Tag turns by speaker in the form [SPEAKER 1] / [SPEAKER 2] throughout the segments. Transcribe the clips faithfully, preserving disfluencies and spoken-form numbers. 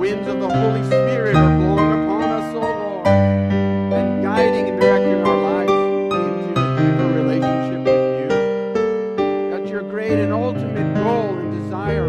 [SPEAKER 1] winds of the Holy Spirit are blowing upon us, O Lord, and guiding and directing our lives into a deeper relationship with you. God, your great and ultimate goal and desire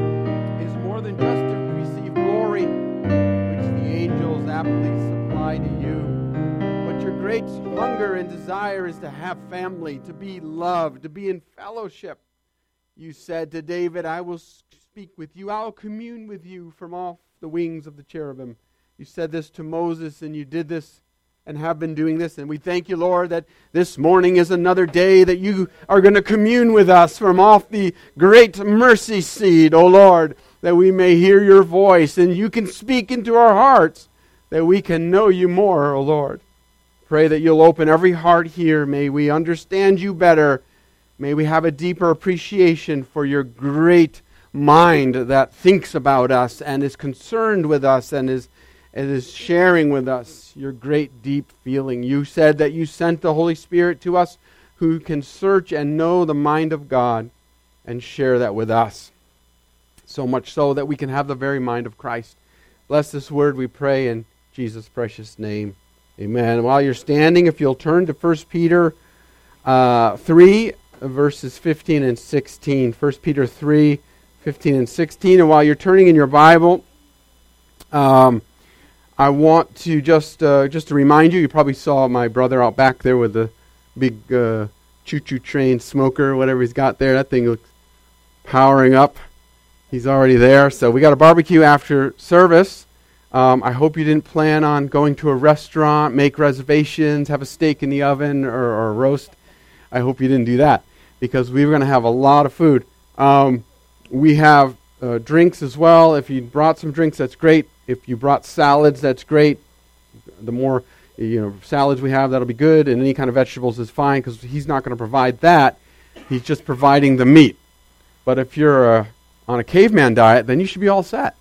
[SPEAKER 1] is more than just to receive glory, which the angels aptly supply to you. But your great hunger and desire is to have family, to be loved, to be in fellowship. You said to David, I will speak with you, I will commune with you from off the wings of the cherubim. You said this to Moses, and you did this and have been doing this. And we thank you, Lord, that this morning is another day that you are going to commune with us from off the great mercy seat, O Lord, that we may hear your voice and you can speak into our hearts, that we can know you more, O Lord. Pray that you'll open every heart here. May we understand you better. May we have a deeper appreciation for your great mind that thinks about us and is concerned with us and is, and is sharing with us your great deep feeling. You said that you sent the Holy Spirit to us who can search and know the mind of God and share that with us. So much so that we can have the very mind of Christ. Bless this word, we pray, in Jesus' precious name. Amen. While you're standing, if you'll turn to First Peter uh, three, verses fifteen and sixteen. First Peter three, fifteen and sixteen. And while you're turning in your Bible, um, I want to just uh, just to remind you, you probably saw my brother out back there with the big uh, choo-choo train smoker, whatever he's got there. That thing looks powering up. He's already there. So we got a barbecue after service. Um, I hope you didn't plan on going to a restaurant, make reservations, have a steak in the oven, or, or a roast. I hope you didn't do that, because we were going to have a lot of food. Um, we have uh, drinks as well. If you brought some drinks, that's great. If you brought salads, that's great. The more you know salads we have, that'll be good. And any kind of vegetables is fine, because he's not going to provide that. He's just providing the meat. But if you're uh, on a caveman diet, then you should be all set.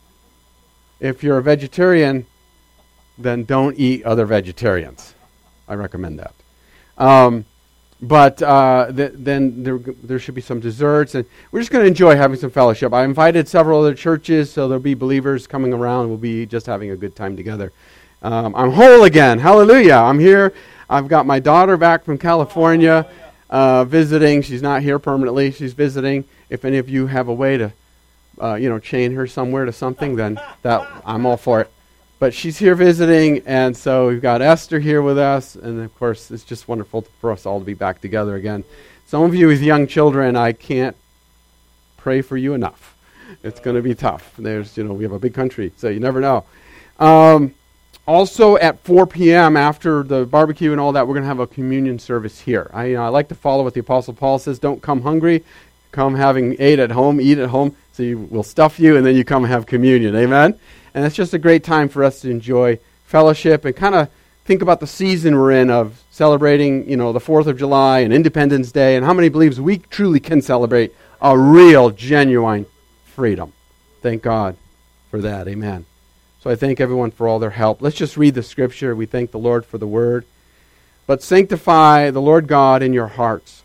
[SPEAKER 1] If you're a vegetarian, then don't eat other vegetarians. I recommend that. Um, But uh, th- then there, there should be some desserts, and we're just going to enjoy having some fellowship. I invited several other churches, so there'll be believers coming around. We'll be just having a good time together. Um, I'm whole again. Hallelujah. I'm here. I've got my daughter back from California uh, visiting. She's not here permanently. She's visiting. If any of you have a way to, uh, you know, chain her somewhere to something, then that I'm all for it. But she's here visiting, and so we've got Esther here with us, and of course, it's just wonderful for us all to be back together again. Some of you with young children, I can't pray for you enough. It's going to be tough. There's, you know, we have a big country, so you never know. Um, also, at four p.m., after the barbecue and all that, we're going to have a communion service here. I, you know, I like to follow what the Apostle Paul says. Don't come hungry. Come having ate at home, eat at home, so you will stuff you, and then you come and have communion. Amen? And it's just a great time for us to enjoy fellowship and kind of think about the season we're in of celebrating, you know, the fourth of July and Independence Day, and how many believes we truly can celebrate a real, genuine freedom. Thank God for that. Amen. So I thank everyone for all their help. Let's just read the scripture. We thank the Lord for the word. But sanctify the Lord God in your hearts.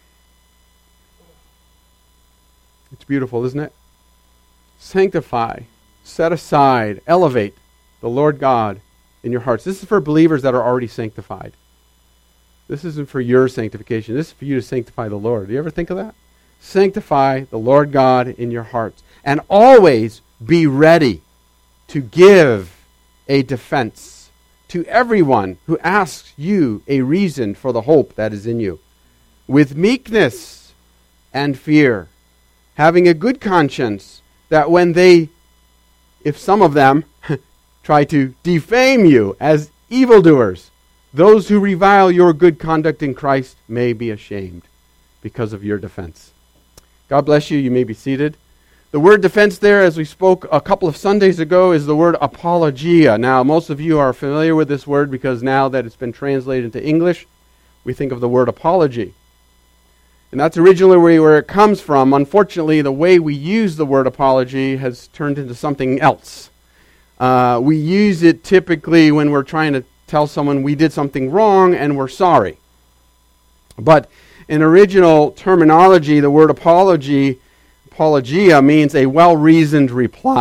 [SPEAKER 1] It's beautiful, isn't it? Sanctify. Set aside, elevate the Lord God in your hearts. This is for believers that are already sanctified. This isn't for your sanctification. This is for you to sanctify the Lord. Do you ever think of that? Sanctify the Lord God in your hearts. And always be ready to give a defense to everyone who asks you a reason for the hope that is in you, with meekness and fear, having a good conscience, that when they If some of them try to defame you as evildoers, those who revile your good conduct in Christ may be ashamed because of your defense. God bless you. You may be seated. The word defense there, as we spoke a couple of Sundays ago, is the word apologia. Now, most of you are familiar with this word because now that it's been translated into English, we think of the word apology. And that's originally where it comes from. Unfortunately, the way we use the word apology has turned into something else. Uh, we use it typically when we're trying to tell someone we did something wrong and we're sorry. But in original terminology, the word apology, apologia, means a well-reasoned reply.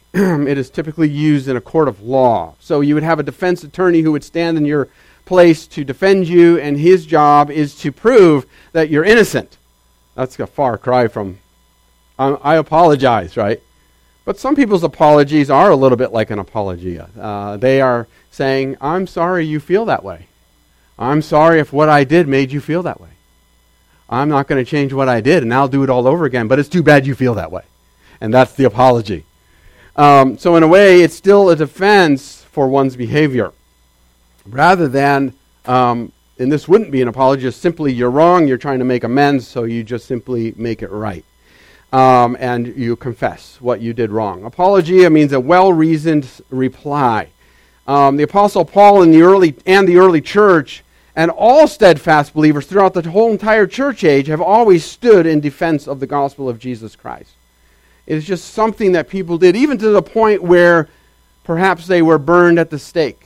[SPEAKER 1] it is typically used in a court of law. So you would have a defense attorney who would stand in your place to defend you, and his job is to prove that you're innocent. That's a far cry from, um, I apologize, right? But some people's apologies are a little bit like an apologia. Uh, they are saying, I'm sorry you feel that way. I'm sorry if what I did made you feel that way. I'm not going to change what I did, and I'll do it all over again, but it's too bad you feel that way. And that's the apology. Um, so in a way, it's still a defense for one's behavior. Rather than, um, and this wouldn't be an apology, just simply you're wrong, you're trying to make amends, so you just simply make it right. Um, and you confess what you did wrong. Apologia means a well-reasoned reply. Um, the Apostle Paul in the early and the early church and all steadfast believers throughout the whole entire church age have always stood in defense of the gospel of Jesus Christ. It is just something that people did, even to the point where perhaps they were burned at the stake,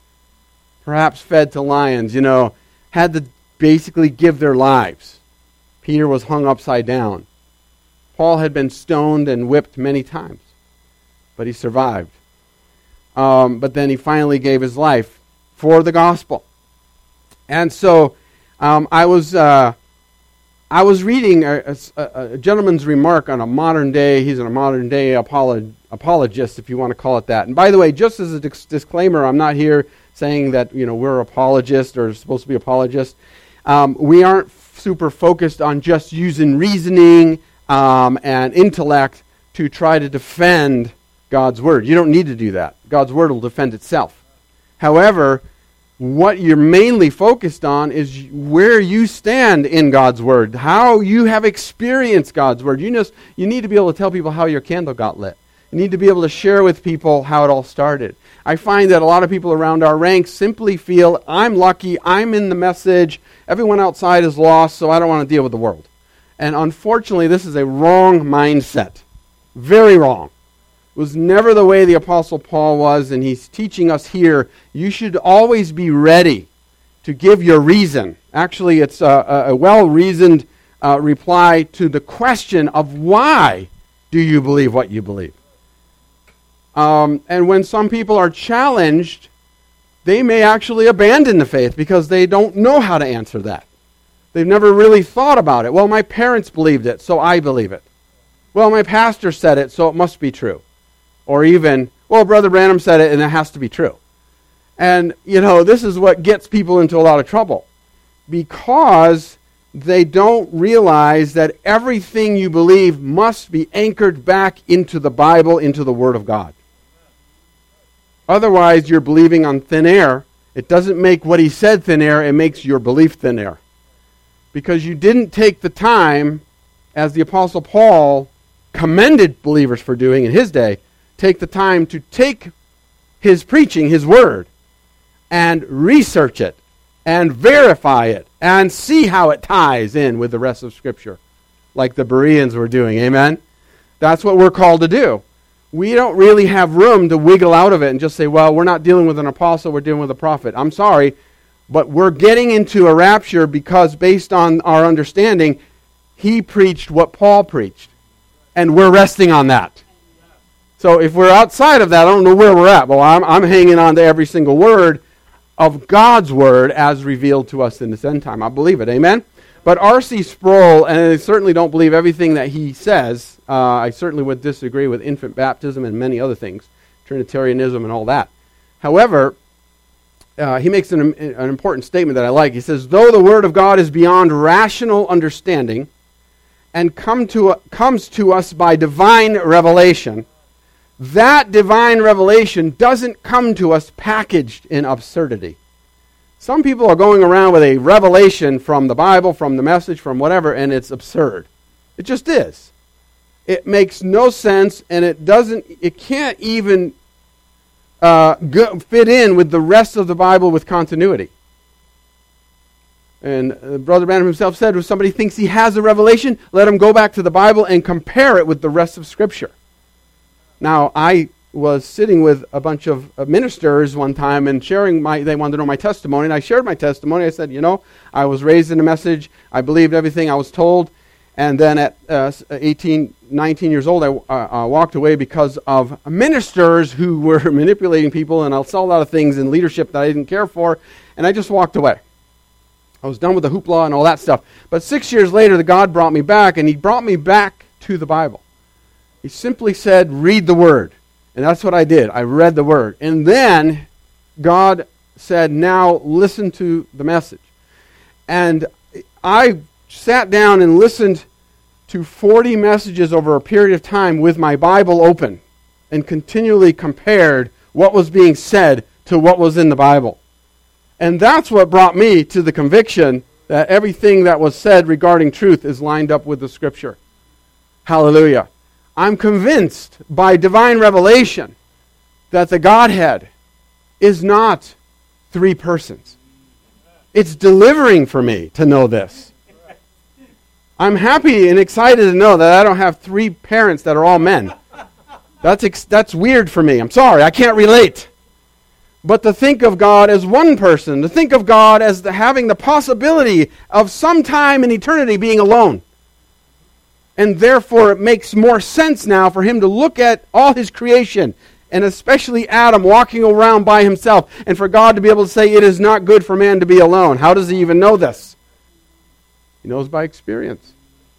[SPEAKER 1] perhaps fed to lions, you know, had to basically give their lives. Peter was hung upside down. Paul had been stoned and whipped many times, but he survived. Um, but then he finally gave his life for the gospel. And so um, I was uh, I was reading a, a, a gentleman's remark on a modern day, he's a modern day apolog- apologist, if you want to call it that. And by the way, just as a dis- disclaimer, I'm not here saying that, you know, we're apologists or supposed to be apologists. Um, we aren't f- super focused on just using reasoning um, and intellect to try to defend God's word. You don't need to do that. God's word will defend itself. However, what you're mainly focused on is where you stand in God's word, how you have experienced God's word. You just you need to be able to tell people how your candle got lit. You need to be able to share with people how it all started. I find that a lot of people around our ranks simply feel, I'm lucky, I'm in the message, everyone outside is lost, so I don't want to deal with the world. And unfortunately, this is a wrong mindset. Very wrong. It was never the way the Apostle Paul was, and he's teaching us here, you should always be ready to give your reason. Actually, it's a, a well-reasoned uh, reply to the question of why do you believe what you believe. Um, and when some people are challenged, they may actually abandon the faith because they don't know how to answer that. They've never really thought about it. Well, my parents believed it, so I believe it. Well, my pastor said it, so it must be true. Or even, well, Brother Branham said it, and it has to be true. And, you know, this is what gets people into a lot of trouble. Because they don't realize that everything you believe must be anchored back into the Bible, into the Word of God. Otherwise, you're believing on thin air. It doesn't make what he said thin air, it makes your belief thin air. Because you didn't take the time, as the Apostle Paul commended believers for doing in his day, take the time to take his preaching, his word, and research it, and verify it, and see how it ties in with the rest of Scripture, like the Bereans were doing. Amen? That's what we're called to do. We don't really have room to wiggle out of it and just say, well, we're not dealing with an apostle, we're dealing with a prophet. I'm sorry, but we're getting into a rapture because based on our understanding, he preached what Paul preached, and we're resting on that. So if we're outside of that, I don't know where we're at. Well, I'm, I'm hanging on to every single word of God's word as revealed to us in this end time. I believe it. Amen? But R C Sproul, and I certainly don't believe everything that he says. Uh, I certainly would disagree with infant baptism and many other things, Trinitarianism and all that. However, uh, he makes an, an important statement that I like. He says, though the word of God is beyond rational understanding and come to, comes to us by divine revelation, that divine revelation doesn't come to us packaged in absurdity. Some people are going around with a revelation from the Bible, from the message, from whatever, and it's absurd. It just is. It makes no sense, and it doesn't. It can't even uh, go, fit in with the rest of the Bible with continuity. And uh, Brother Branham himself said, if somebody thinks he has a revelation, let him go back to the Bible and compare it with the rest of Scripture. Now, I was sitting with a bunch of ministers one time and sharing my, they wanted to know my testimony, and I shared my testimony. I said, you know, I was raised in a message, I believed everything I was told, And then at uh, eighteen, nineteen years old, I uh, uh, walked away because of ministers who were manipulating people, and I saw a lot of things in leadership that I didn't care for, and I just walked away. I was done with the hoopla and all that stuff. But six years later, the God brought me back, and he brought me back to the Bible. He simply said, read the Word. And that's what I did. I read the Word. And then God said, now listen to the message. And I sat down and listened to forty messages over a period of time with my Bible open and continually compared what was being said to what was in the Bible. And that's what brought me to the conviction that everything that was said regarding truth is lined up with the Scripture. Hallelujah. I'm convinced by divine revelation that the Godhead is not three persons. It's delivering for me to know this. I'm happy and excited to know that I don't have three parents that are all men. That's ex- that's weird for me. I'm sorry, I can't relate. But to think of God as one person, to think of God as the, having the possibility of some time in eternity being alone. And therefore it makes more sense now for him to look at all his creation, and especially Adam walking around by himself, and for God to be able to say it is not good for man to be alone. How does he even know this? He knows by experience.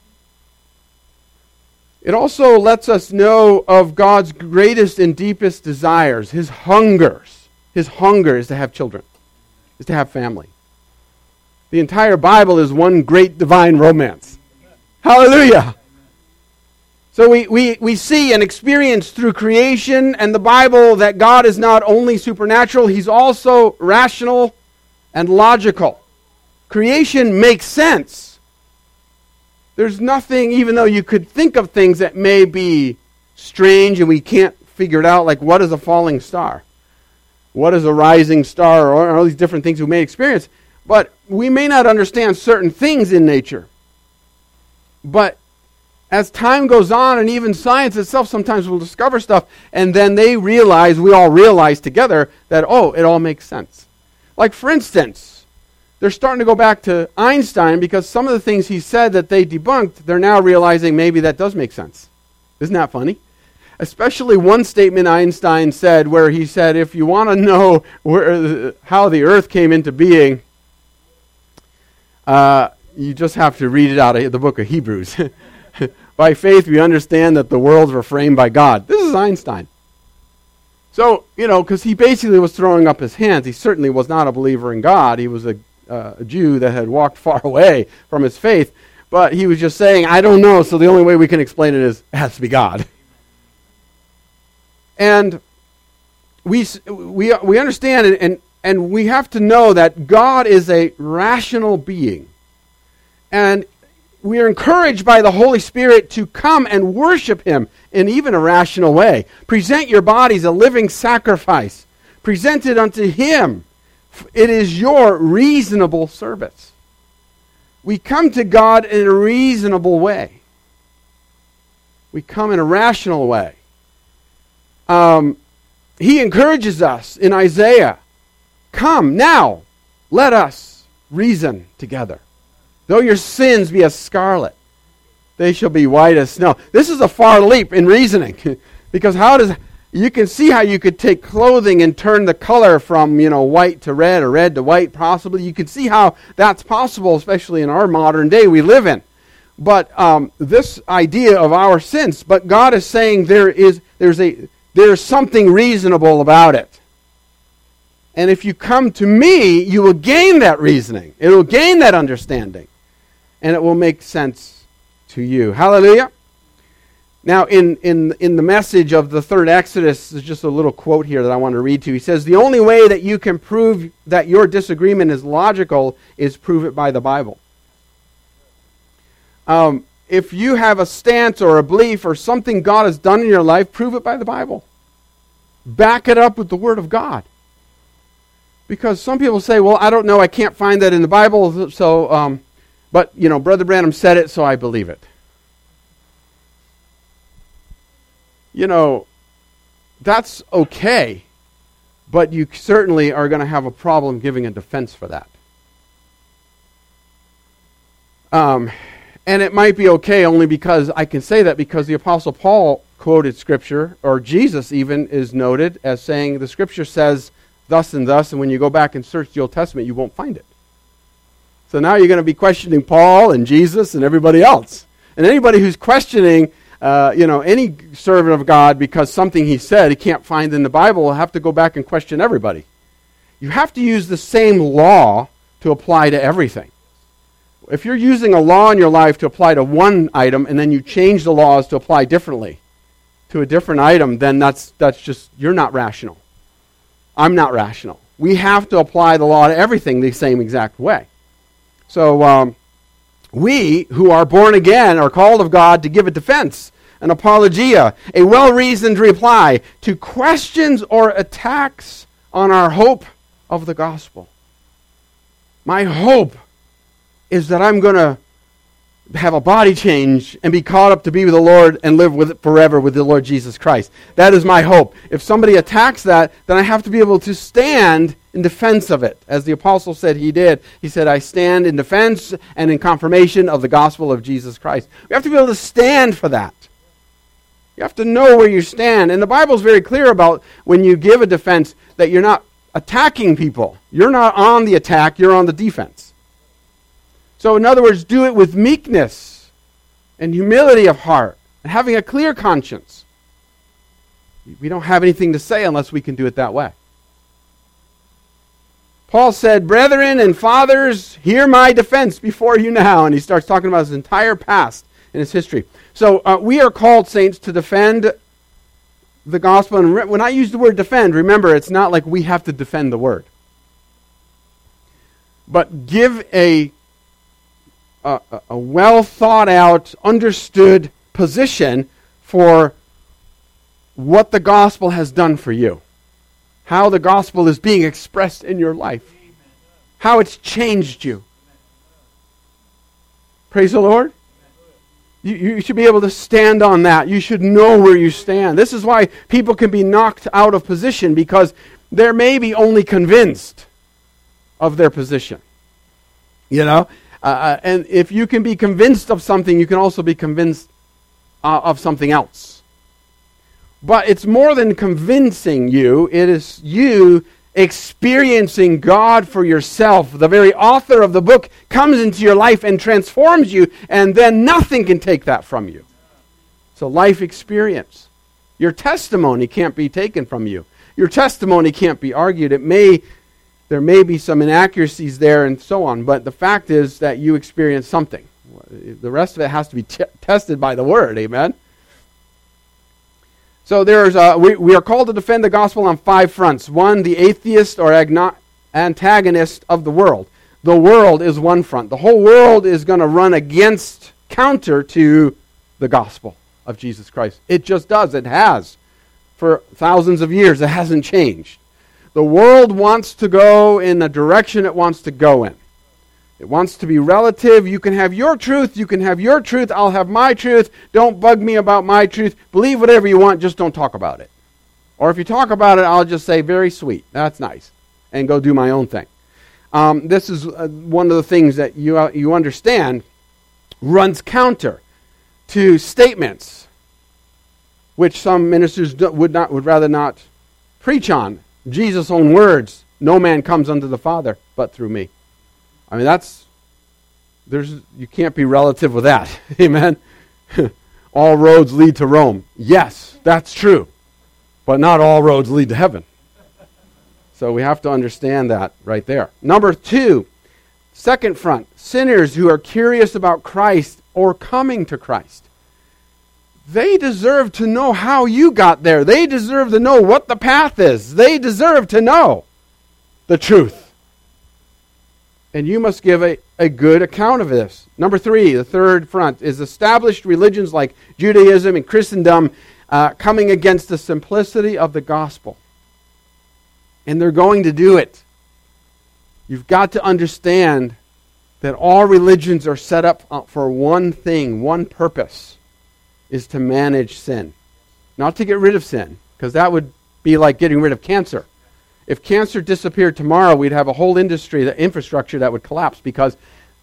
[SPEAKER 1] It also lets us know of God's greatest and deepest desires, his hungers. His hunger is to have children, is to have family. The entire Bible is one great divine romance. Hallelujah! So we, we, we see and experience through creation and the Bible that God is not only supernatural, he's also rational and logical. Creation makes sense. There's nothing, even though you could think of things that may be strange and we can't figure it out, like what is a falling star? What is a rising star? Or all these different things we may experience. But we may not understand certain things in nature. But as time goes on, and even science itself sometimes will discover stuff, and then they realize, we all realize together, that, oh, it all makes sense. Like, for instance, they're starting to go back to Einstein because some of the things he said that they debunked, they're now realizing maybe that does make sense. Isn't that funny? Especially one statement Einstein said where he said, if you want to know where, how the earth came into being, uh, you just have to read it out of the book of Hebrews. By faith we understand that the worlds were framed by God. This is Einstein. So, you know, because he basically was throwing up his hands. He certainly was not a believer in God. He was a Uh, a Jew that had walked far away from his faith, but he was just saying, I don't know, so the only way we can explain it is, it has to be God. And we we we understand, and, and, and we have to know that God is a rational being. And we are encouraged by the Holy Spirit to come and worship him in even a rational way. Present your bodies a living sacrifice. Present it unto him. It is your reasonable service. We come to God in a reasonable way. We come in a rational way. Um, he encourages us in Isaiah, come now, let us reason together. Though your sins be as scarlet, they shall be white as snow. This is a far leap in reasoning. Because how does... You can see how you could take clothing and turn the color from, you know, white to red or red to white, possibly. You can see how that's possible, especially in our modern day we live in. But um, this idea of our sins, but God is saying there is there's a there's something reasonable about it. And if you come to me, you will gain that reasoning. It will gain that understanding. And it will make sense to you. Hallelujah. Now, in, in, in the message of the third Exodus, there's just a little quote here that I want to read to you. He says, the only way that you can prove that your disagreement is logical is prove it by the Bible. Um, if you have a stance or a belief or something God has done in your life, prove it by the Bible. Back it up with the Word of God. Because some people say, well, I don't know, I can't find that in the Bible, so, um, but, you know, Brother Branham said it, so I believe it. You know, that's okay, but you certainly are going to have a problem giving a defense for that. Um, And it might be okay only because I can say that because the Apostle Paul quoted Scripture, or Jesus even is noted as saying the Scripture says thus and thus, and when you go back and search the Old Testament, you won't find it. So now you're going to be questioning Paul and Jesus and everybody else. And anybody who's questioning uh, you know, any servant of God because something he said he can't find in the Bible will have to go back and question everybody. You have to use the same law to apply to everything. If you're using a law in your life to apply to one item and then you change the laws to apply differently to a different item, then that's that's just, you're not rational. I'm not rational. We have to apply the law to everything the same exact way. So um, we who are born again are called of God to give a defense, an apologia, a well-reasoned reply to questions or attacks on our hope of the gospel. My hope is that I'm going to have a body change and be caught up to be with the Lord and live with it forever with the Lord Jesus Christ. That is my hope. If somebody attacks that, then I have to be able to stand in defense of it. As the apostle said he did. He said, I stand in defense and in confirmation of the gospel of Jesus Christ. We have to be able to stand for that. You have to know where you stand. And the Bible is very clear about when you give a defense that you're not attacking people. You're not on the attack, you're on the defense. So in other words, do it with meekness and humility of heart and having a clear conscience. We don't have anything to say unless we can do it that way. Paul said, brethren and fathers, hear my defense before you now. And he starts talking about his entire past and his history. So uh, we are called, saints, to defend the gospel. And re- when I use the word defend, remember, it's not like we have to defend the word. But give a A, a well thought out, understood position for what the gospel has done for you. How the gospel is being expressed in your life. How it's changed you. Praise the Lord. You, you should be able to stand on that. You should know where you stand. This is why people can be knocked out of position, because they're maybe only convinced of their position. You know? Uh, and if you can be convinced of something, you can also be convinced uh, of something else. But it's more than convincing you. It is you experiencing God for yourself. The very author of the book comes into your life and transforms you, and then nothing can take that from you. It's a life experience. Your testimony can't be taken from you. Your testimony can't be argued. It may... There may be some inaccuracies there and so on, but the fact is that you experience something. The rest of it has to be t- tested by the Word, amen? So there's uh, we, we are called to defend the gospel on five fronts. One, the atheist or agno- antagonist of the world. The world is one front. The whole world is going to run against, counter to the gospel of Jesus Christ. It just does. It has. For thousands of years, it hasn't changed. The world wants to go in the direction it wants to go in. It wants to be relative. You can have your truth. You can have your truth. I'll have my truth. Don't bug me about my truth. Believe whatever you want. Just don't talk about it. Or if you talk about it, I'll just say, very sweet. That's nice. And go do my own thing. Um, this is uh, one of the things that you, uh, you understand runs counter to statements which some ministers do, would not would rather not preach on. Jesus' own words, no man comes unto the Father but through me. I mean, that's, there's, you can't be relative with that. Amen? All roads lead to Rome. Yes, that's true. But not all roads lead to heaven. So we have to understand that right there. Number two, second front, sinners who are curious about Christ or coming to Christ. They deserve to know how you got there. They deserve to know what the path is. They deserve to know the truth. And you must give a, a good account of this. Number three, the third front, is established religions like Judaism and Christendom uh, coming against the simplicity of the gospel. And they're going to do it. You've got to understand that all religions are set up for one thing, one purpose. Is to manage sin. Not to get rid of sin, because that would be like getting rid of cancer. If cancer disappeared tomorrow, we'd have a whole industry, the infrastructure that would collapse, because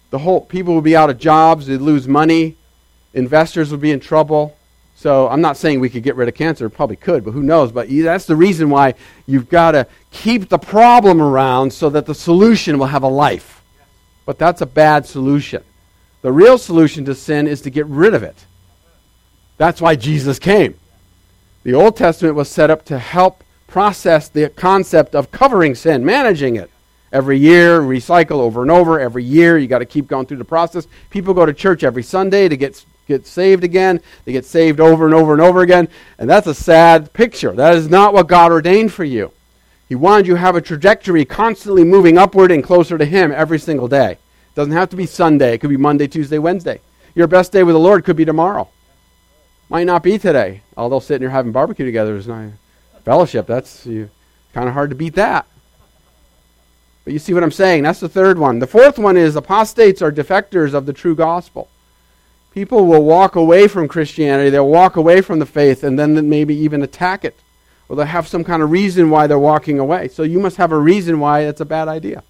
[SPEAKER 1] The whole people would be out of jobs, they'd lose money, investors would be in trouble. So I'm not saying we could get rid of cancer, probably could, but who knows? But that's the reason why you've got to keep the problem around so that the solution will have a life. But that's a bad solution. The real solution to sin is to get rid of it. That's why Jesus came. The Old Testament was set up to help process the concept of covering sin, managing it. Every year, recycle over and over. Every year, you got to keep going through the process. People go to church every Sunday to get get saved again. They get saved over and over and over again. And that's a sad picture. That is not what God ordained for you. He wanted you to have a trajectory constantly moving upward and closer to Him every single day. It doesn't have to be Sunday. It could be Monday, Tuesday, Wednesday. Your best day with the Lord could be tomorrow. Might not be today. Although sitting here having barbecue together is not fellowship. That's you, kind of hard to beat that. But you see what I'm saying? That's the third one. The fourth one is apostates are defectors of the true gospel. People will walk away from Christianity. They'll walk away from the faith and then maybe even attack it. Or they'll have some kind of reason why they're walking away. So you must have a reason why it's a bad idea.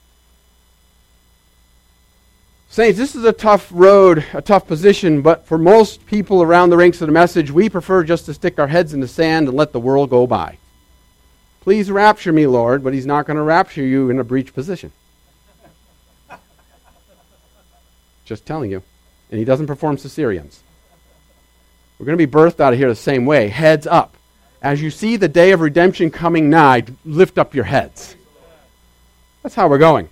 [SPEAKER 1] Saints, this is a tough road, a tough position, but for most people around the ranks of the message, we prefer just to stick our heads in the sand and let the world go by. Please rapture me, Lord, but He's not going to rapture you in a breech position. Just telling you. And He doesn't perform cesareans. We're going to be birthed out of here the same way, heads up. As you see the day of redemption coming nigh, lift up your heads. That's how we're going.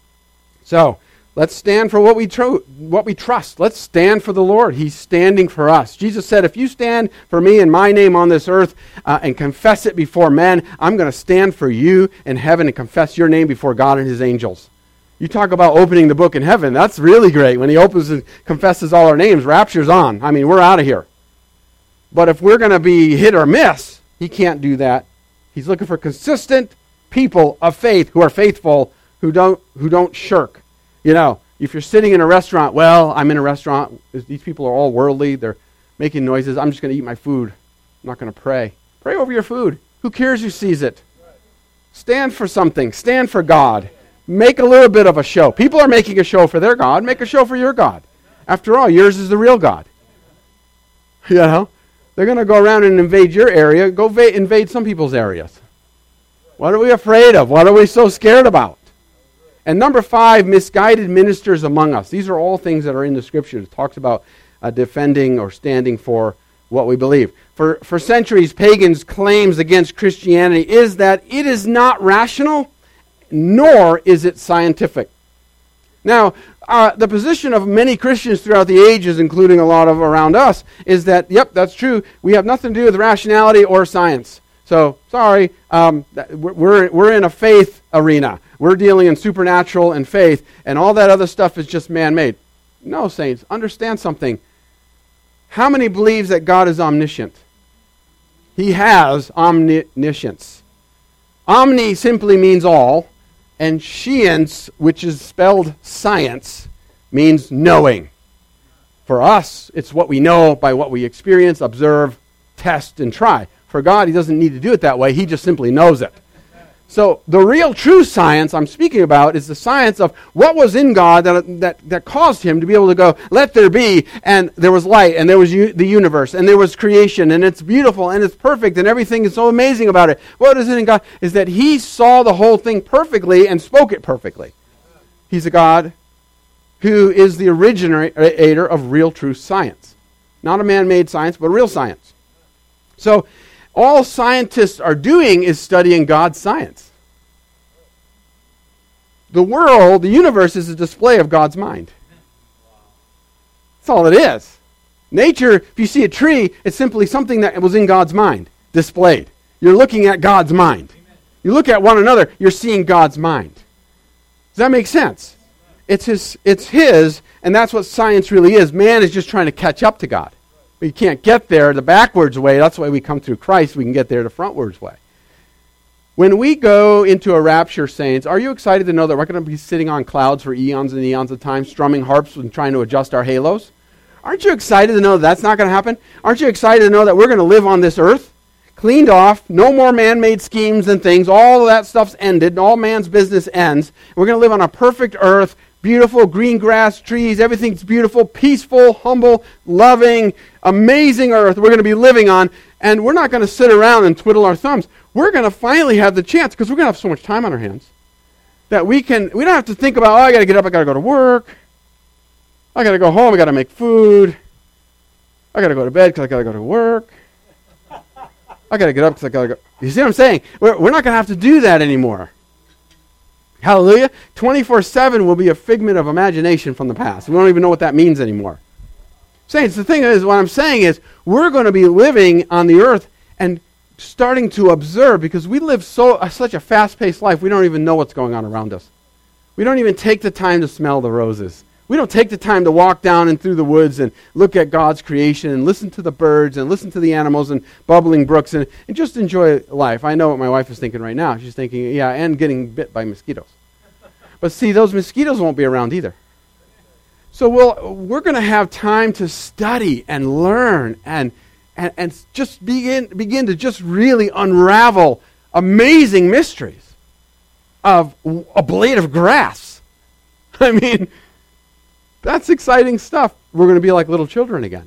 [SPEAKER 1] So, let's stand for what we tro- what we trust. Let's stand for the Lord. He's standing for us. Jesus said, if you stand for me and my name on this earth uh, and confess it before men, I'm going to stand for you in heaven and confess your name before God and His angels. You talk about opening the book in heaven. That's really great. When He opens and confesses all our names, rapture's on. I mean, we're out of here. But if we're going to be hit or miss, He can't do that. He's looking for consistent people of faith who are faithful, who don't who don't shirk. You know, if you're sitting in a restaurant, well, I'm in a restaurant. These people are all worldly. They're making noises. I'm just going to eat my food. I'm not going to pray. Pray over your food. Who cares who sees it? Stand for something. Stand for God. Make a little bit of a show. People are making a show for their God. Make a show for your God. After all, yours is the real God. You know? They're going to go around and invade your area. Go va- invade some people's areas. What are we afraid of? What are we so scared about? And number five, misguided ministers among us. These are all things that are in the Scripture. It talks about uh, defending or standing for what we believe. For, for centuries, pagans' claims against Christianity is that it is not rational, nor is it scientific. Now, uh, the position of many Christians throughout the ages, including a lot of around us, is that, yep, that's true. We have nothing to do with rationality or science. So, sorry, um, we're, we're in a faith arena. We're dealing in supernatural and faith, and all that other stuff is just man-made. No, saints, understand something. How many believes that God is omniscient? He has omniscience. Omni simply means all, and science, which is spelled science, means knowing. For us, it's what we know by what we experience, observe, test, and try. For God, He doesn't need to do it that way. He just simply knows it. So the real true science I'm speaking about is the science of what was in God that, that, that caused Him to be able to go, let there be, and there was light, and there was u- the universe, and there was creation, and it's beautiful, and it's perfect, and everything is so amazing about it. What is it in God? Is that He saw the whole thing perfectly and spoke it perfectly. He's a God who is the originator of real true science. Not a man-made science, but real science. So, all scientists are doing is studying God's science. The world, the universe, is a display of God's mind. That's all it is. Nature, if you see a tree, it's simply something that was in God's mind, displayed. You're looking at God's mind. You look at one another, you're seeing God's mind. Does that make sense? It's his, it's his, and that's what science really is. Man is just trying to catch up to God. We can't get there the backwards way. That's why we come through Christ. We can get there the frontwards way. When we go into a rapture, saints, are you excited to know that we're going to be sitting on clouds for eons and eons of time, strumming harps and trying to adjust our halos? Aren't you excited to know that that's not going to happen? Aren't you excited to know that we're going to live on this earth? cleaned off, no more man-made schemes and things. All of that stuff's ended, and all man's business ends. We're going to live on a perfect earth, beautiful green grass, trees, everything's beautiful, peaceful, humble, loving, amazing earth we're going to be living on, and we're not going to sit around and twiddle our thumbs. We're going to finally have the chance, because we're going to have so much time on our hands, that we can, we don't have to think about, oh, I got to get up, I got to go to work, I got to go home, I got to make food, I got to go to bed because I got to go to work, I got to get up because I got to go. You see what I'm saying? We're, we're not going to have to do that anymore. Hallelujah. twenty-four seven will be a figment of imagination from the past. We don't even know what that means anymore. Saints, the thing is, what I'm saying is, we're going to be living on the earth and starting to observe, because we live so uh, such a fast-paced life, we don't even know what's going on around us. We don't even take the time to smell the roses. We don't take the time to walk down and through the woods and look at God's creation and listen to the birds and listen to the animals and bubbling brooks and, and just enjoy life. I know what my wife is thinking right now. She's thinking, yeah, and getting bit by mosquitoes. But see, those mosquitoes won't be around either. So we'll, we're going to have time to study and learn and, and, and just begin, begin to just really unravel amazing mysteries of a blade of grass. I mean, that's exciting stuff. We're going to be like little children again.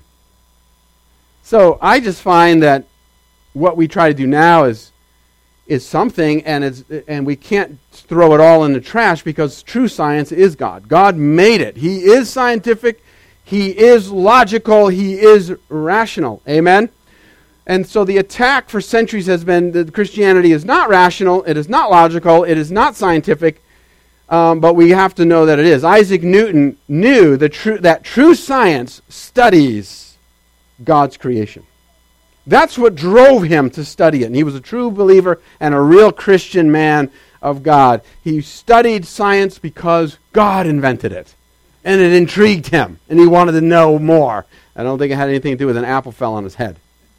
[SPEAKER 1] So I just find that what we try to do now is is something, and it's and we can't throw it all in the trash, because true science is God. God made it. He is scientific. He is logical. He is rational. Amen? And so the attack for centuries has been that Christianity is not rational, it is not logical, it is not scientific, Um, but we have to know that it is. Isaac Newton knew the tru- that true science studies God's creation. That's what drove him to study it. And he was a true believer and a real Christian man of God. He studied science because God invented it. And it intrigued him. And he wanted to know more. I don't think it had anything to do with an apple fell on his head.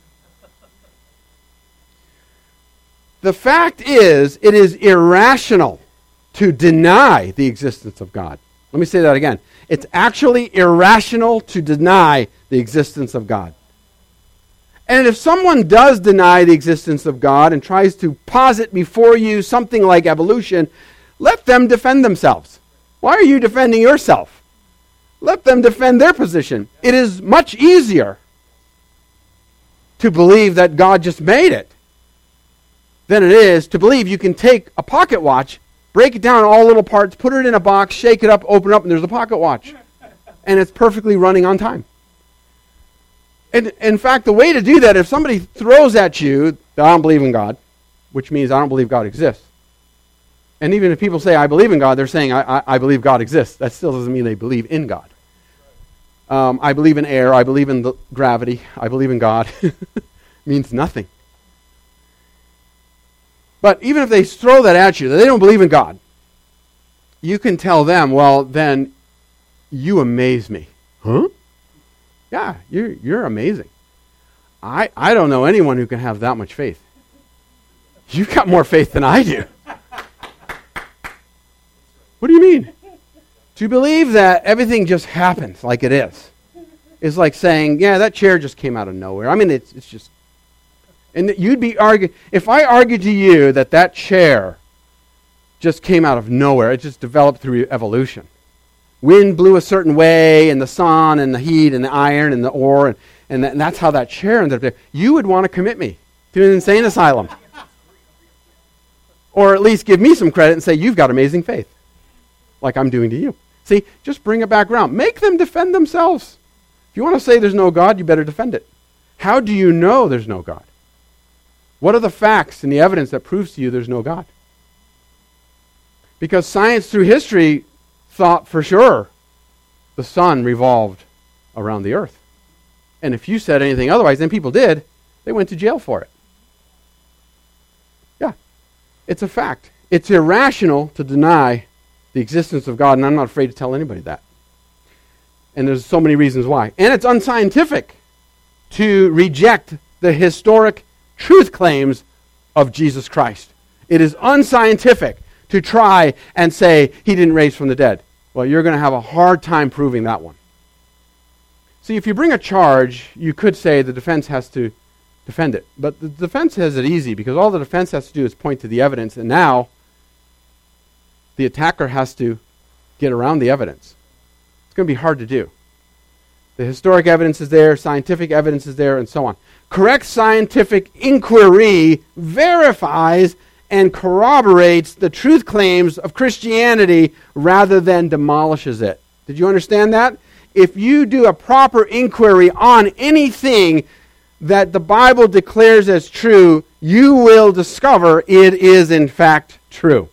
[SPEAKER 1] The fact is, it is irrational to deny the existence of God. Let me say that again. It's actually irrational to deny the existence of God. And if someone does deny the existence of God and tries to posit before you something like evolution, let them defend themselves. Why are you defending yourself? Let them defend their position. It is much easier to believe that God just made it than it is to believe you can take a pocket watch, break it down in all little parts, put it in a box, shake it up, open it up, and there's a pocket watch. And it's perfectly running on time. And in fact, the way to do that, if somebody throws at you, I don't believe in God, which means I don't believe God exists. And even if people say, I believe in God, they're saying, I, I, I believe God exists. That still doesn't mean they believe in God. Um, I believe in air. I believe in the gravity. I believe in God. Means nothing. But even if they throw that at you, that they don't believe in God, you can tell them, well, then you amaze me. Huh? Yeah, you're, you're amazing. I, I don't know anyone who can have that much faith. You've got more faith than I do. What do you mean? To believe that everything just happens like it is is like saying, yeah, that chair just came out of nowhere. I mean, it's it's just... And you'd be arguing... If I argued to you that that chair just came out of nowhere, it just developed through evolution. Wind blew a certain way, and the sun, and the heat, and the iron, and the ore, and, and, that, and that's how that chair ended up there. You would want to commit me to an insane asylum. Or at least give me some credit and say, you've got amazing faith. Like I'm doing to you. See, just bring it back around. Make them defend themselves. If you want to say there's no God, you better defend it. How do you know there's no God? What are the facts and the evidence that proves to you there's no God? Because science through history thought for sure the sun revolved around the earth. And if you said anything otherwise, then people did, they went to jail for it. Yeah, it's a fact. It's irrational to deny the existence of God, and I'm not afraid to tell anybody that. And there's so many reasons why. And it's unscientific to reject the historic truth claims of Jesus Christ. It is unscientific to try and say he didn't raise from the dead. Well, you're going to have a hard time proving that one. See, if you bring a charge, you could say the defense has to defend it. But the defense has it easy because all the defense has to do is point to the evidence, and now the attacker has to get around the evidence. It's going to be hard to do. The historic evidence is there, scientific evidence is there, and so on. Correct scientific inquiry verifies and corroborates the truth claims of Christianity rather than demolishes it. Did you understand that? If you do a proper inquiry on anything that the Bible declares as true, you will discover it is in fact true.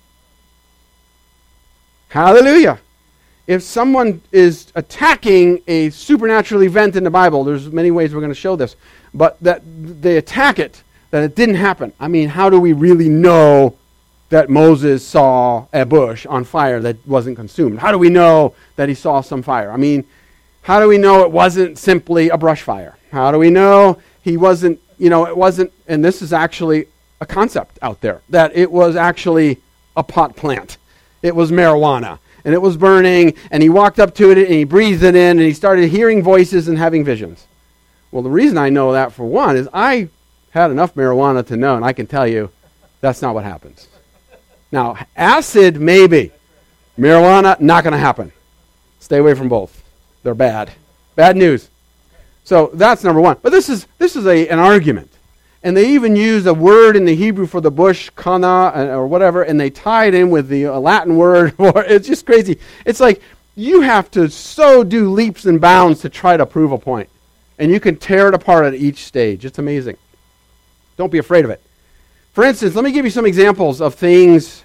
[SPEAKER 1] Hallelujah. If someone is attacking a supernatural event in the Bible, there's many ways we're going to show this, but that they attack it, that it didn't happen. I mean, how do we really know that Moses saw a bush on fire that wasn't consumed? How do we know that he saw some fire? I mean, how do we know it wasn't simply a brush fire? How do we know he wasn't, you know, it wasn't, and this is actually a concept out there, that it was actually a pot plant. It was marijuana. And it was burning, and he walked up to it, and he breathed it in, and he started hearing voices and having visions. Well, the reason I know that, for one, is I had enough marijuana to know, and I can tell you that's not what happens. Now, acid, maybe. Marijuana, not going to happen. Stay away from both. They're bad. Bad news. So that's number one. But this is this is a, an argument. And they even use a word in the Hebrew for the bush, kana, or whatever, and they tie it in with the uh, Latin word. It's just crazy. It's like you have to so do leaps and bounds to try to prove a point. And you can tear it apart at each stage. It's amazing. Don't be afraid of it. For instance, let me give you some examples of things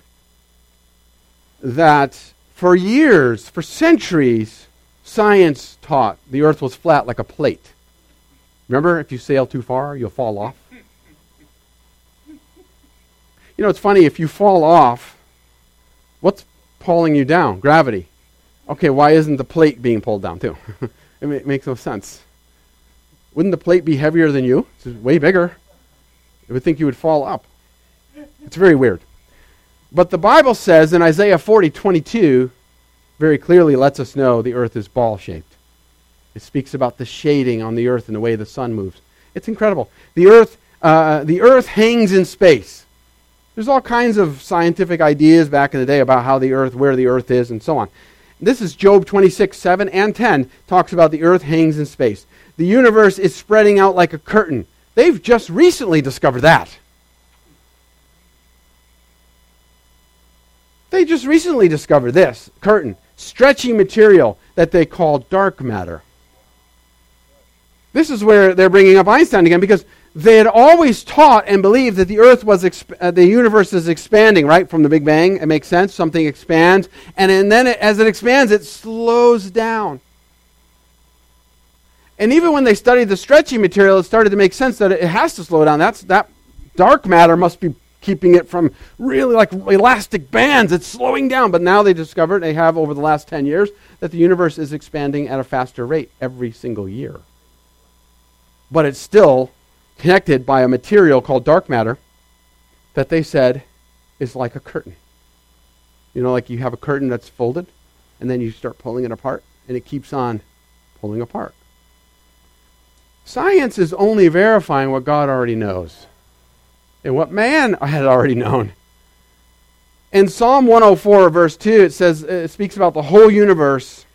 [SPEAKER 1] that for years, for centuries, science taught the earth was flat like a plate. Remember, if you sail too far, you'll fall off. You know, it's funny, if you fall off, what's pulling you down? Gravity. Okay, why isn't the plate being pulled down too? It, ma- it makes no sense. Wouldn't the plate be heavier than you? It's way bigger. You would think you would fall up. It's very weird. But the Bible says in Isaiah forty twenty-two, very clearly lets us know the earth is ball-shaped. It speaks about the shading on the earth and the way the sun moves. It's incredible. The earth, uh, the earth hangs in space. There's all kinds of scientific ideas back in the day about how the earth, where the earth is, and so on. This is Job twenty-six, seven and ten, talks about the earth hangs in space. The universe is spreading out like a curtain. They've just recently discovered that. They just recently discovered this, curtain, stretchy material that they call dark matter. This is where they're bringing up Einstein again, because they had always taught and believed that the earth was, exp- uh, the universe is expanding, right? From the Big Bang, it makes sense. Something expands. And, and then it, as it expands, it slows down. And even when they studied the stretchy material, it started to make sense that it has to slow down. That's that dark matter must be keeping it from really like elastic bands. It's slowing down. But now they discovered, they have over the last ten years, that the universe is expanding at a faster rate every single year. But it's still connected by a material called dark matter that they said is like a curtain. You know, like you have a curtain that's folded, and then you start pulling it apart, and it keeps on pulling apart. Science is only verifying what God already knows and what man had already known. In Psalm one oh four, verse two, it says, it speaks about the whole universe.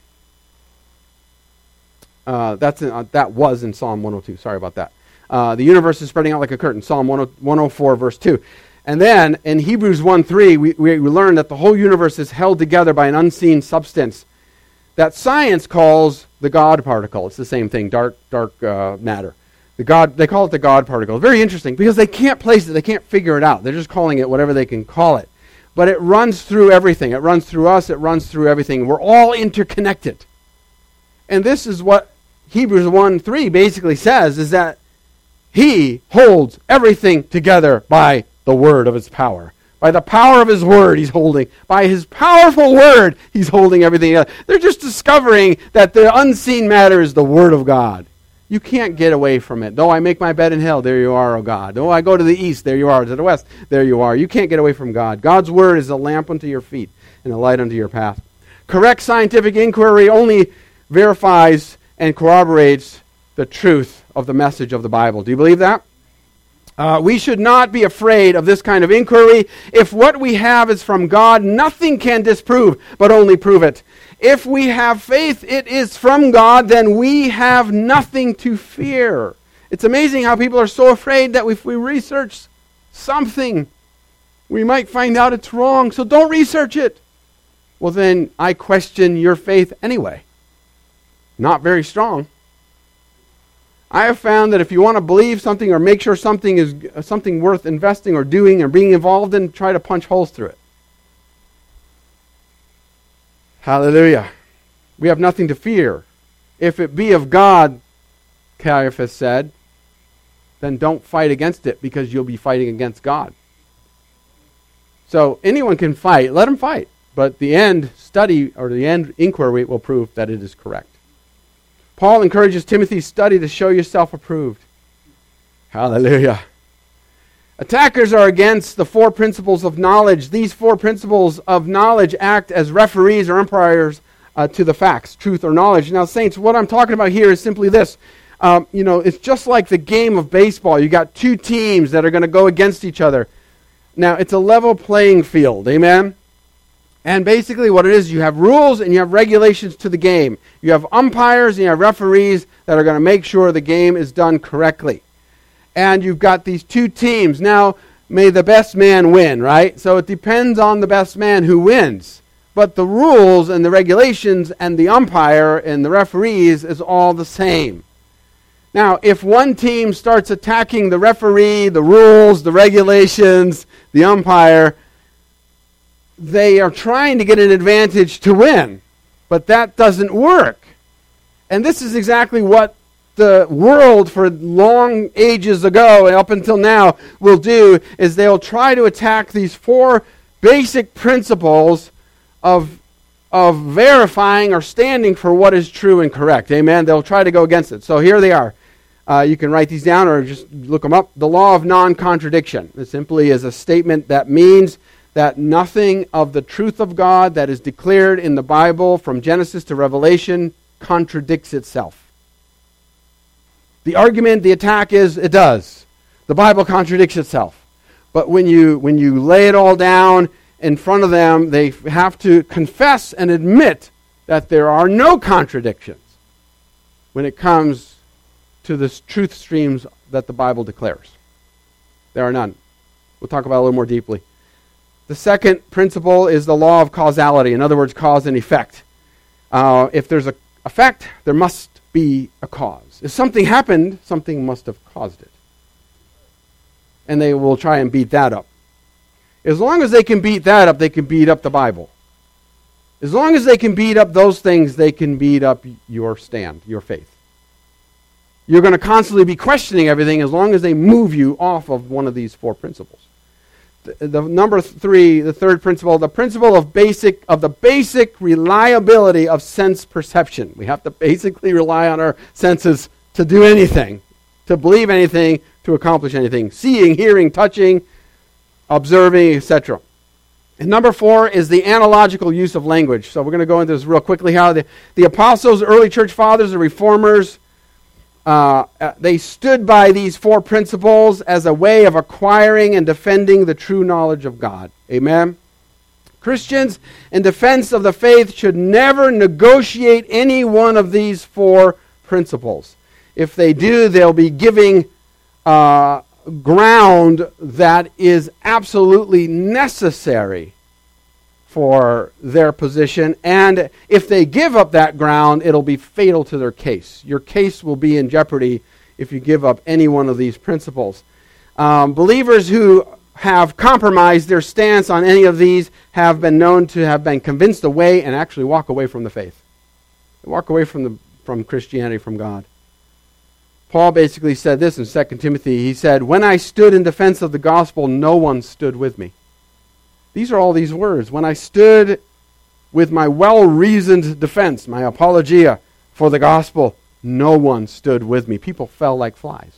[SPEAKER 1] Uh, that's in, uh, that was in Psalm one oh two. Sorry about that. Uh, the universe is spreading out like a curtain. Psalm one oh four, verse two. And then in Hebrews one three, we, we, we learn that the whole universe is held together by an unseen substance that science calls the God particle. It's the same thing, dark dark uh, matter. The God, they call it the God particle. Very interesting because they can't place it. They can't figure it out. They're just calling it whatever they can call it. But it runs through everything. It runs through us. It runs through everything. We're all interconnected. And this is what Hebrews one three basically says, is that He holds everything together by the word of His power. By the power of His word, He's holding. By His powerful word, He's holding everything together. They're just discovering that the unseen matter is the word of God. You can't get away from it. Though I make my bed in hell, there you are, O God. Though I go to the east, there you are. To the west, there you are. You can't get away from God. God's word is a lamp unto your feet and a light unto your path. Correct scientific inquiry only verifies and corroborates the truth of the message of the Bible. Do you believe that? Uh, we should not be afraid of this kind of inquiry. If what we have is from God, nothing can disprove, but only prove it. If we have faith, it is from God, then we have nothing to fear. It's amazing how people are so afraid that if we research something, we might find out it's wrong, so don't research it. Well, then I question your faith anyway. Not very strong. I have found that if you want to believe something or make sure something is something worth investing or doing or being involved in, try to punch holes through it. Hallelujah. We have nothing to fear. If it be of God, Caiaphas said, then don't fight against it because you'll be fighting against God. So anyone can fight. Let them fight. But the end study or the end inquiry will prove that it is correct. Paul encourages Timothy, study to show yourself approved. Hallelujah. Attackers are against the four principles of knowledge. These four principles of knowledge act as referees or umpires uh, to the facts, truth, or knowledge. Now, saints, what I'm talking about here is simply this. Um, you know, it's just like the game of baseball. You got two teams that are going to go against each other. Now, it's a level playing field. Amen? And basically what it is, you have rules and you have regulations to the game. You have umpires and you have referees that are going to make sure the game is done correctly. And you've got these two teams. Now, may the best man win, right? So it depends on the best man who wins. But the rules and the regulations and the umpire and the referees is all the same. Now, if one team starts attacking the referee, the rules, the regulations, the umpire, they are trying to get an advantage to win, but that doesn't work. And this is exactly what the world for long ages ago and up until now will do, is they'll try to attack these four basic principles of, of verifying or standing for what is true and correct. Amen? They'll try to go against it. So here they are. Uh, you can write these down or just look them up. The law of non-contradiction. It simply is a statement that means that nothing of the truth of God that is declared in the Bible from Genesis to Revelation contradicts itself. The argument, the attack is, it does. The Bible contradicts itself. But when you when you lay it all down in front of them, they have to confess and admit that there are no contradictions when it comes to the truth streams that the Bible declares. There are none. We'll talk about it a little more deeply. The second principle is the law of causality. In other words, cause and effect. Uh, if there's an effect, there must be a cause. If something happened, something must have caused it. And they will try and beat that up. As long as they can beat that up, they can beat up the Bible. As long as they can beat up those things, they can beat up your stand, your faith. You're going to constantly be questioning everything as long as they move you off of one of these four principles. The, the number three, the third principle, the principle of basic of the basic reliability of sense perception. We have to basically rely on our senses to do anything, to believe anything, to accomplish anything. Seeing, hearing, touching, observing, et cetera. And number four is the analogical use of language. So we're going to go into this real quickly. How the, the apostles, early church fathers, the reformers, Uh, they stood by these four principles as a way of acquiring and defending the true knowledge of God. Amen? Christians, in defense of the faith, should never negotiate any one of these four principles. If they do, they'll be giving uh, ground that is absolutely necessary for their position, and if they give up that ground, it'll be fatal to their case. Your case will be in jeopardy if you give up any one of these principles. Um, believers who have compromised their stance on any of these have been known to have been convinced away and actually walk away from the faith. They walk away from the from Christianity, from God. Paul basically said this in Second Timothy. He said, "When I stood in defense of the gospel, no one stood with me." These are all these words. When I stood with my well-reasoned defense, my apologia for the gospel, no one stood with me. People fell like flies.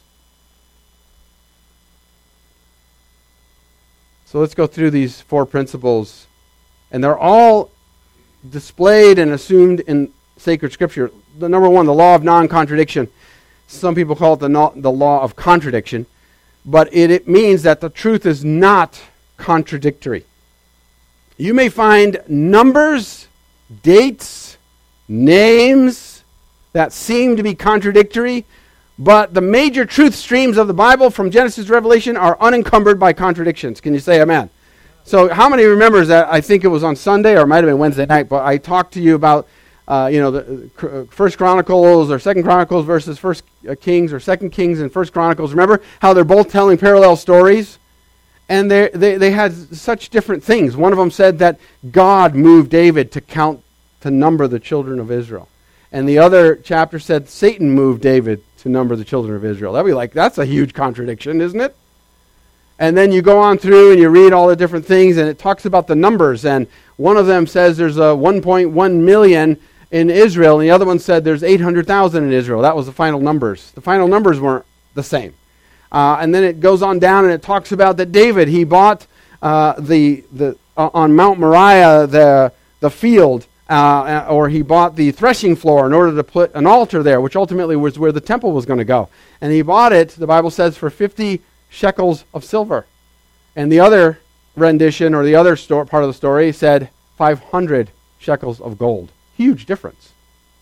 [SPEAKER 1] So let's go through these four principles. And they're all displayed and assumed in sacred scripture. The number one, the law of non-contradiction. Some people call it the, no, the law of contradiction. But it, it means that the truth is not contradictory. You may find numbers, dates, names that seem to be contradictory, but the major truth streams of the Bible from Genesis to Revelation are unencumbered by contradictions. Can you say amen? So how many remembers that? I think it was on Sunday, or it might have been Wednesday night, but I talked to you about uh, you know, the uh, First Chronicles or Second Chronicles versus First Kings, or Second Kings and First Chronicles. Remember how they're both telling parallel stories? And they they they had such different things. One of them said that God moved David to count, to number the children of Israel. And the other chapter said Satan moved David to number the children of Israel. That'd be like, that's a huge contradiction, isn't it? And then you go on through and you read all the different things, and it talks about the numbers. And one of them says there's a one point one million in Israel, and the other one said there's eight hundred thousand in Israel. That was the final numbers. The final numbers weren't the same. Uh, and then it goes on down and it talks about that David, he bought uh, the the uh, on Mount Moriah the the field, uh, or he bought the threshing floor in order to put an altar there, which ultimately was where the temple was going to go. And he bought it, the Bible says, for fifty shekels of silver. And the other rendition, or the other sto- part of the story, said five hundred shekels of gold. Huge difference.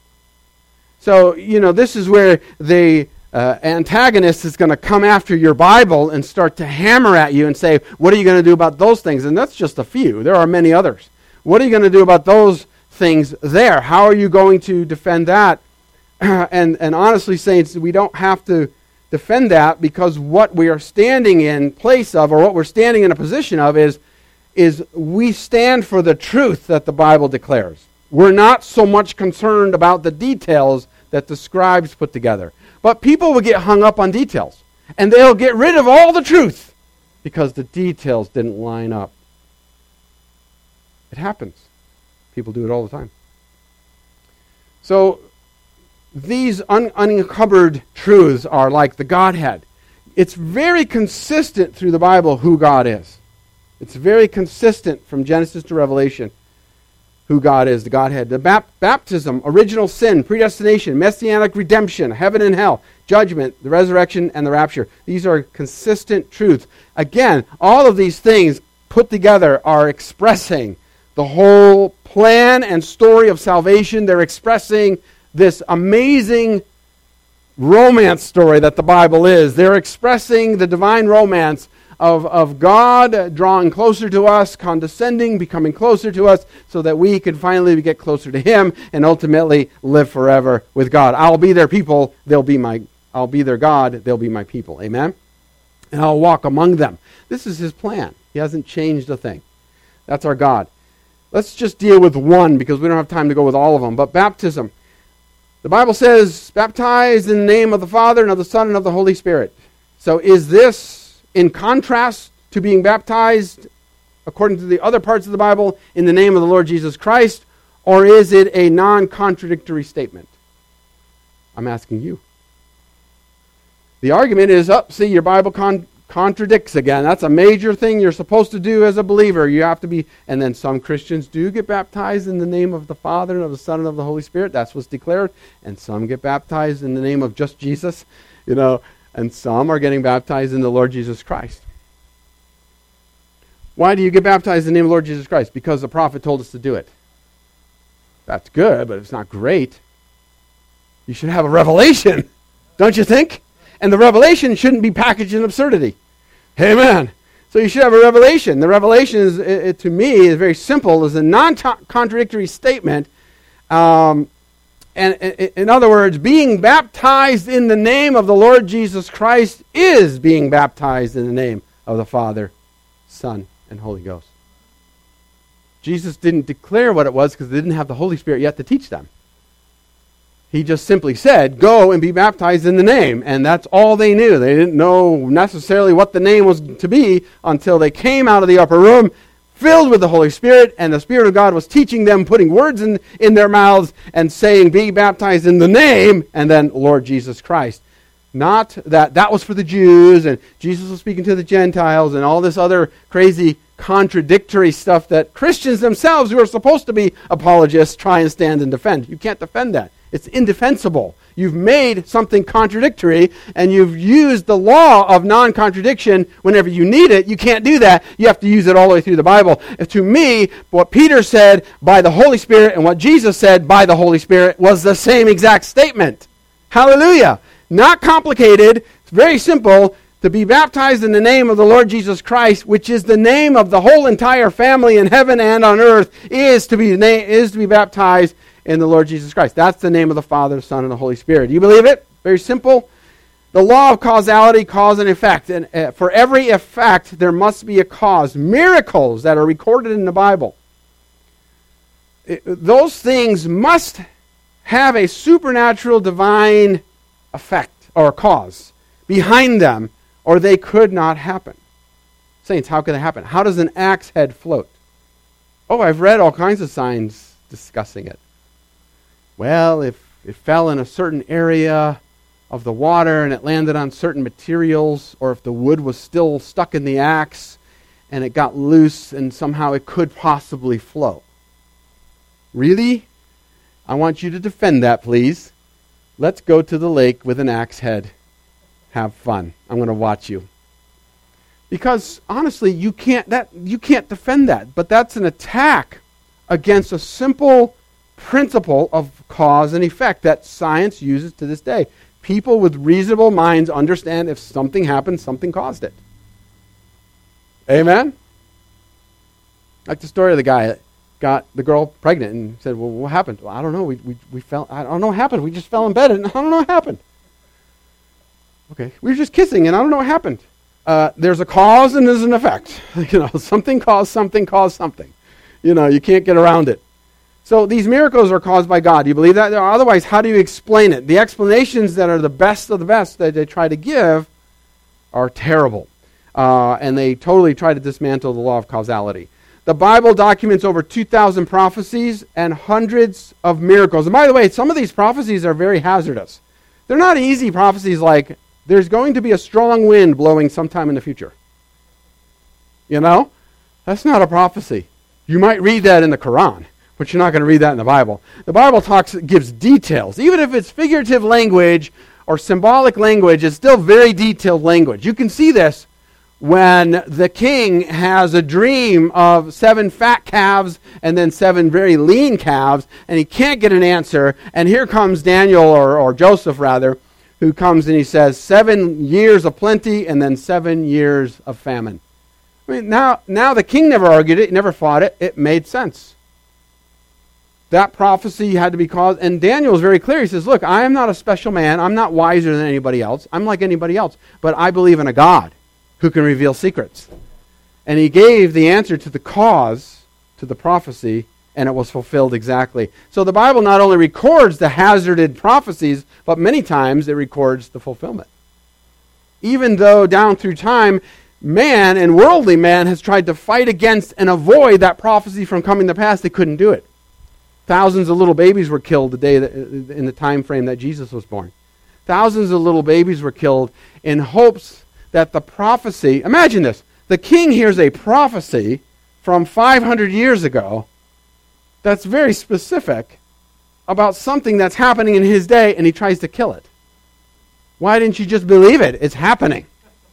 [SPEAKER 1] So, you know, this is where the uh, antagonist is going to come after your Bible and start to hammer at you and say, what are you going to do about those things? And that's just a few. There are many others. What are you going to do about those things there? How are you going to defend that? and, and honestly, saints, we don't have to defend that, because what we are standing in place of, or what we're standing in a position of, is, is we stand for the truth that the Bible declares. We're not so much concerned about the details that the scribes put together. But people will get hung up on details, and they'll get rid of all the truth because the details didn't line up. It happens. People do it all the time. So these un- unencumbered truths are like the Godhead. It's very consistent through the Bible who God is. It's very consistent from Genesis to Revelation who God is, the Godhead. The bap- baptism, original sin, predestination, messianic redemption, heaven and hell, judgment, the resurrection, and the rapture. These are consistent truths. Again, all of these things put together are expressing the whole plan and story of salvation. They're expressing this amazing romance story that the Bible is. They're expressing the divine romance of, of God drawing closer to us, condescending, becoming closer to us, so that we can finally get closer to Him and ultimately live forever with God. I'll be their people, they'll be my, I'll be their God, they'll be my people. Amen? And I'll walk among them. This is His plan. He hasn't changed a thing. That's our God. Let's just deal with one, because we don't have time to go with all of them. But baptism. The Bible says, baptized in the name of the Father and of the Son and of the Holy Spirit. So is this in contrast to being baptized, according to the other parts of the Bible, in the name of the Lord Jesus Christ, or is it a non-contradictory statement? I'm asking you. The argument is, oh, see, your Bible con- contradicts again. That's a major thing you're supposed to do as a believer. You have to be, and then some Christians do get baptized in the name of the Father and of the Son and of the Holy Spirit. That's what's declared. And some get baptized in the name of just Jesus, you know, and some are getting baptized in the Lord Jesus Christ. Why do you get baptized in the name of the Lord Jesus Christ? Because the prophet told us to do it. That's good, but it's not great. You should have a revelation, don't you think? And the revelation shouldn't be packaged in absurdity. Amen. So you should have a revelation. The revelation, is, it, to me, is very simple. It's a non-contradictory statement. Um, and in other words, being baptized in the name of the Lord Jesus Christ is being baptized in the name of the Father, Son, and Holy Ghost. Jesus didn't declare what it was because they didn't have the Holy Spirit yet to teach them. He just simply said, go and be baptized in the name. And that's all they knew. They didn't know necessarily what the name was to be until they came out of the upper room, filled with the Holy Spirit, and the Spirit of God was teaching them, putting words in, in their mouths, and saying, be baptized in the name, and then Lord Jesus Christ. Not that that was for the Jews, and Jesus was speaking to the Gentiles, and all this other crazy contradictory stuff that Christians themselves, who are supposed to be apologists, try and stand and defend. You can't defend that. It's indefensible. You've made something contradictory, and you've used the law of non-contradiction whenever you need it. You can't do that. You have to use it all the way through the Bible. And to me, what Peter said by the Holy Spirit and what Jesus said by the Holy Spirit was the same exact statement. Hallelujah. Not complicated. It's very simple. To be baptized in the name of the Lord Jesus Christ, which is the name of the whole entire family in heaven and on earth, is to be na- is to be baptized in the Lord Jesus Christ. That's the name of the Father, the Son, and the Holy Spirit. Do you believe it? Very simple. The law of causality, cause and effect. And uh, for every effect, there must be a cause. Miracles that are recorded in the Bible, it, those things must have a supernatural divine effect or cause behind them, or they could not happen. Saints, how can it happen? How does an axe head float? Oh, I've read all kinds of signs discussing it. Well, if it fell in a certain area of the water and it landed on certain materials, or if the wood was still stuck in the axe and it got loose and somehow it could possibly float. Really? I want you to defend that, please. Let's go to the lake with an axe head. Have fun. I'm going to watch you. Because honestly, you can't that you can't defend that. But that's an attack against a simple principle of cause and effect that science uses to this day. People with reasonable minds understand if something happened, something caused it. Amen? Like the story of the guy that got the girl pregnant and said, well, what happened? Well, I don't know. We, we, we fell, I don't know what happened. We just fell in bed and I don't know what happened. Okay, we were just kissing and I don't know what happened. Uh, there's a cause and there's an effect. You know, something caused something caused something. You know, you can't get around it. So these miracles are caused by God. Do you believe that? Otherwise, how do you explain it? The explanations that are the best of the best that they try to give are terrible. Uh, and they totally try to dismantle the law of causality. The Bible documents over two thousand prophecies and hundreds of miracles. And by the way, some of these prophecies are very hazardous. They're not easy prophecies like, there's going to be a strong wind blowing sometime in the future. You know? That's not a prophecy. You might read that in the Quran, but you're not going to read that in the Bible. The Bible talks, gives details. Even if it's figurative language or symbolic language, it's still very detailed language. You can see this when the king has a dream of seven fat calves and then seven very lean calves, and he can't get an answer, and here comes Daniel, or, or Joseph rather, who comes and he says, seven years of plenty and then seven years of famine. I mean, now, now the king never argued it, never fought it. It made sense. That prophecy had to be caused, and Daniel is very clear. He says, look, I am not a special man. I'm not wiser than anybody else. I'm like anybody else, but I believe in a God who can reveal secrets. And he gave the answer to the cause, to the prophecy, and it was fulfilled exactly. So the Bible not only records the hazarded prophecies, but many times it records the fulfillment. Even though down through time, man and worldly man has tried to fight against and avoid that prophecy from coming to pass, they couldn't do it. Thousands of little babies were killed the day that, in the time frame that Jesus was born. Thousands of little babies were killed in hopes that the prophecy, imagine this, the king hears a prophecy from five hundred years ago that's very specific about something that's happening in his day, and he tries to kill it. Why didn't you just believe it? It's happening.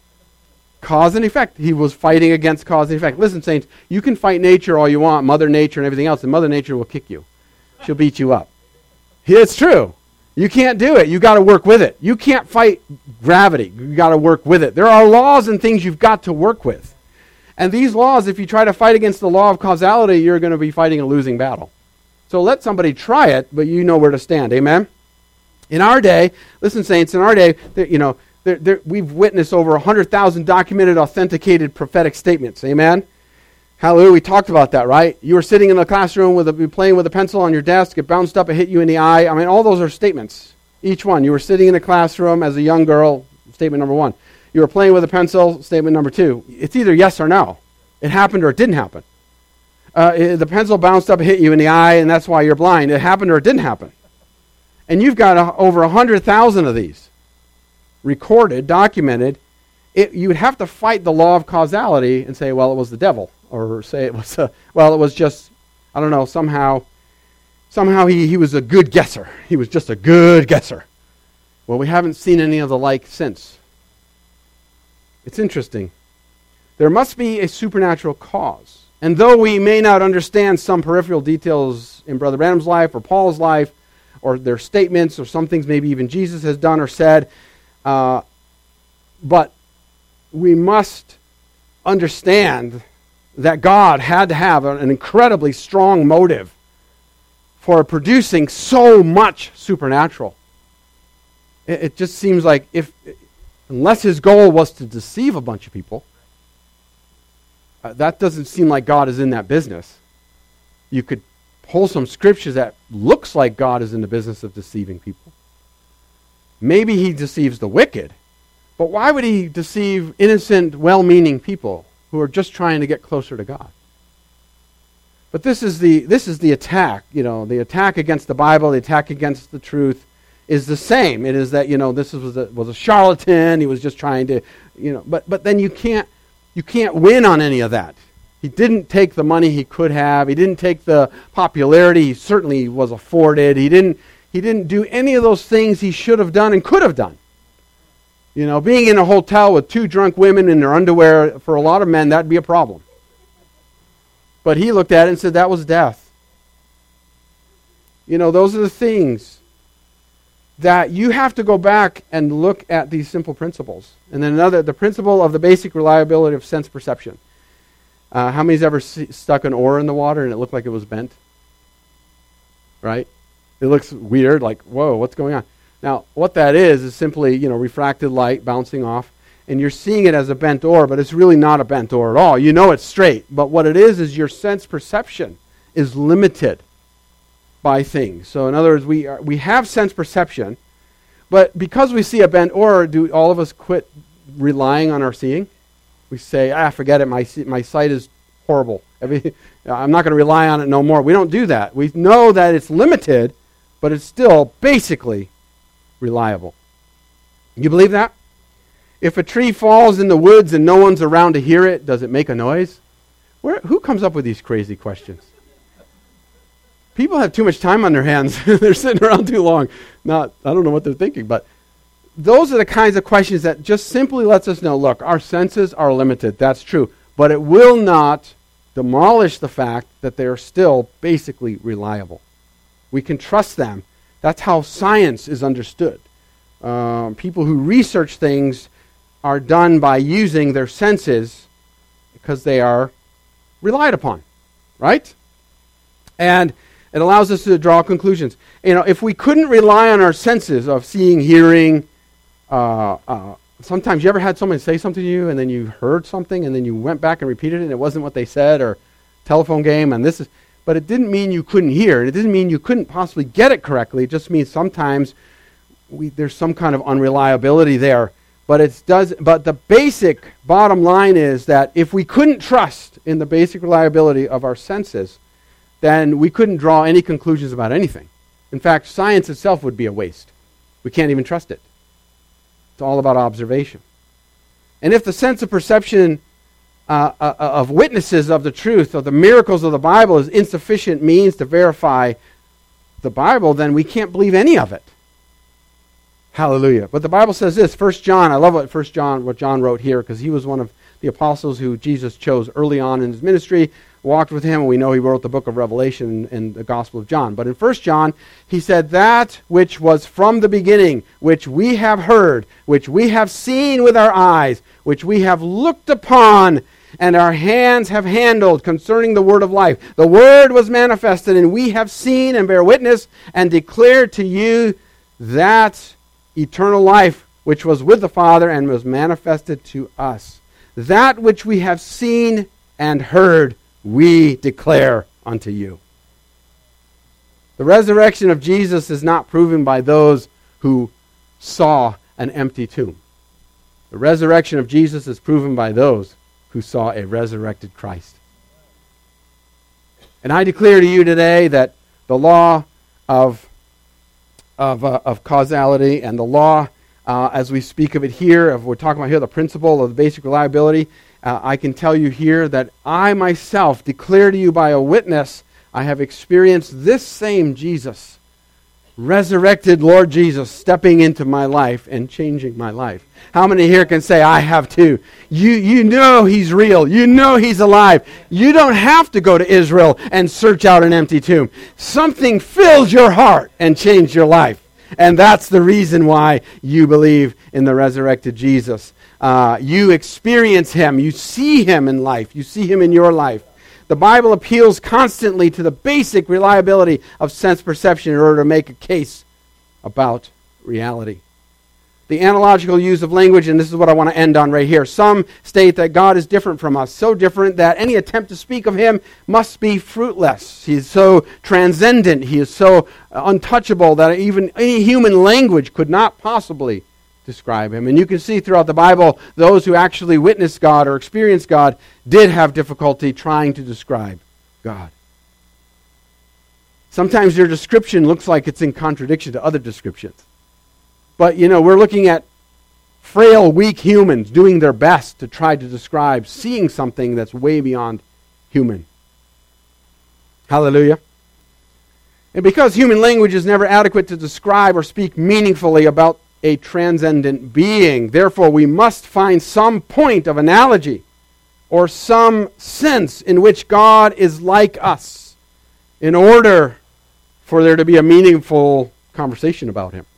[SPEAKER 1] Cause and effect. He was fighting against cause and effect. Listen, saints, you can fight nature all you want, Mother Nature and everything else, and Mother Nature will kick you. She'll beat you up. It's true. You can't do it. You got to work with it. You can't fight gravity. You got to work with it. There are laws and things you've got to work with. And these laws, if you try to fight against the law of causality, you're going to be fighting a losing battle. So let somebody try it, but you know where to stand. Amen? In our day, listen, saints, in our day, you know, there, there, we've witnessed over one hundred thousand documented, authenticated prophetic statements. Amen? Hallelujah. We talked about that, right? You were sitting in the classroom with a, playing with a pencil on your desk. It bounced up and hit you in the eye. I mean, all those are statements. Each one. You were sitting in a classroom as a young girl. Statement number one. You were playing with a pencil. Statement number two. It's either yes or no. It happened or it didn't happen. Uh, it, the pencil bounced up and hit you in the eye, and that's why you're blind. It happened or it didn't happen. And you've got a, over one hundred thousand of these recorded, documented. It, you would have to fight the law of causality and say, well, it was the devil. Or say it was, a, well, it was just, I don't know, somehow somehow he, he was a good guesser. He was just a good guesser. Well, we haven't seen any of the like since. It's interesting. There must be a supernatural cause. And though we may not understand some peripheral details in Brother Branham's life or Paul's life, or their statements, or some things maybe even Jesus has done or said, uh, but we must understand that God had to have an incredibly strong motive for producing so much supernatural. It, it just seems like if, unless his goal was to deceive a bunch of people, uh, that doesn't seem like God is in that business. You could pull some scriptures that looks like God is in the business of deceiving people. Maybe he deceives the wicked, but why would he deceive innocent, well-meaning people who are just trying to get closer to God? But this is the this is the attack, you know, the attack against the Bible, the attack against the truth is the same. It is that, you know, this was a, was a charlatan, he was just trying to, you know, but but then you can't you can't win on any of that. He didn't take the money he could have. He didn't take the popularity he certainly was afforded. He didn't he didn't do any of those things he should have done and could have done. You know, being in a hotel with two drunk women in their underwear, for a lot of men, that'd be a problem. But he looked at it and said that was death. You know, those are the things that you have to go back and look at these simple principles. And then another, the principle of the basic reliability of sense perception. Uh, how many's ever see, stuck an oar in the water and it looked like it was bent? Right? It looks weird, like, whoa, what's going on? Now, what that is is simply, you know, refracted light bouncing off, and you're seeing it as a bent oar, but it's really not a bent oar at all. You know it's straight, but what it is is your sense perception is limited by things. So in other words, we are, we have sense perception, but because we see a bent oar, do all of us quit relying on our seeing? We say, ah, forget it, my my sight is horrible. Every, I'm not going to rely on it no more. We don't do that. We know that it's limited, but it's still basically reliable. You believe that? If a tree falls in the woods and no one's around to hear it, does it make a noise? Where, who comes up with these crazy questions? People have too much time on their hands. They're sitting around too long. Not, I don't know what they're thinking, but those are the kinds of questions that just simply lets us know, look, our senses are limited. That's true. But it will not demolish the fact that they are still basically reliable. We can trust them. That's how science is understood. Um, people who research things are done by using their senses because they are relied upon, right? And it allows us to draw conclusions. You know, if we couldn't rely on our senses of seeing, hearing, uh, uh, sometimes you ever had someone say something to you and then you heard something and then you went back and repeated it and it wasn't what they said, or telephone game, and this is, but it didn't mean you couldn't hear, and it didn't mean you couldn't possibly get it correctly. It just means sometimes we, there's some kind of unreliability there. But it does. But the basic bottom line is that if we couldn't trust in the basic reliability of our senses, then we couldn't draw any conclusions about anything. In fact, science itself would be a waste. We can't even trust it. It's all about observation. And if the sense of perception uh, uh, of witnesses of the truth, of the miracles of the Bible, is insufficient means to verify the Bible, then we can't believe any of it. Hallelujah. But the Bible says this, First John, I love what First John, what John wrote here, because he was one of the apostles who Jesus chose early on in his ministry, walked with him, and we know he wrote the book of Revelation and the Gospel of John. But in First John, he said, that which was from the beginning, which we have heard, which we have seen with our eyes, which we have looked upon, and our hands have handled concerning the word of life. The word was manifested, and we have seen and bear witness and declared to you that eternal life which was with the Father and was manifested to us. That which we have seen and heard, we declare unto you. The resurrection of Jesus is not proven by those who saw an empty tomb. The resurrection of Jesus is proven by those who saw a resurrected Christ. And I declare to you today that the law of Of, uh, of causality and the law, uh, as we speak of it here, of we're talking about here, the principle of the basic reliability, uh, I can tell you here that I myself declare to you by a witness, I have experienced this same Jesus, resurrected Lord Jesus, stepping into my life and changing my life. How many here can say, I have too? You, you know He's real. You know He's alive. You don't have to go to Israel and search out an empty tomb. Something filled your heart and changed your life. And that's the reason why you believe in the resurrected Jesus. Uh, you experience Him. You see Him in life. You see Him in your life. The Bible appeals constantly to the basic reliability of sense perception in order to make a case about reality. The analogical use of language, and this is what I want to end on right here. Some state that God is different from us, so different that any attempt to speak of Him must be fruitless. He is so transcendent, He is so untouchable that even any human language could not possibly describe Him. And you can see throughout the Bible, those who actually witnessed God or experienced God did have difficulty trying to describe God. Sometimes your description looks like it's in contradiction to other descriptions. But, you know, we're looking at frail, weak humans doing their best to try to describe seeing something that's way beyond human. Hallelujah. And because human language is never adequate to describe or speak meaningfully about a transcendent being, therefore we must find some point of analogy or some sense in which God is like us in order for there to be a meaningful conversation about Him.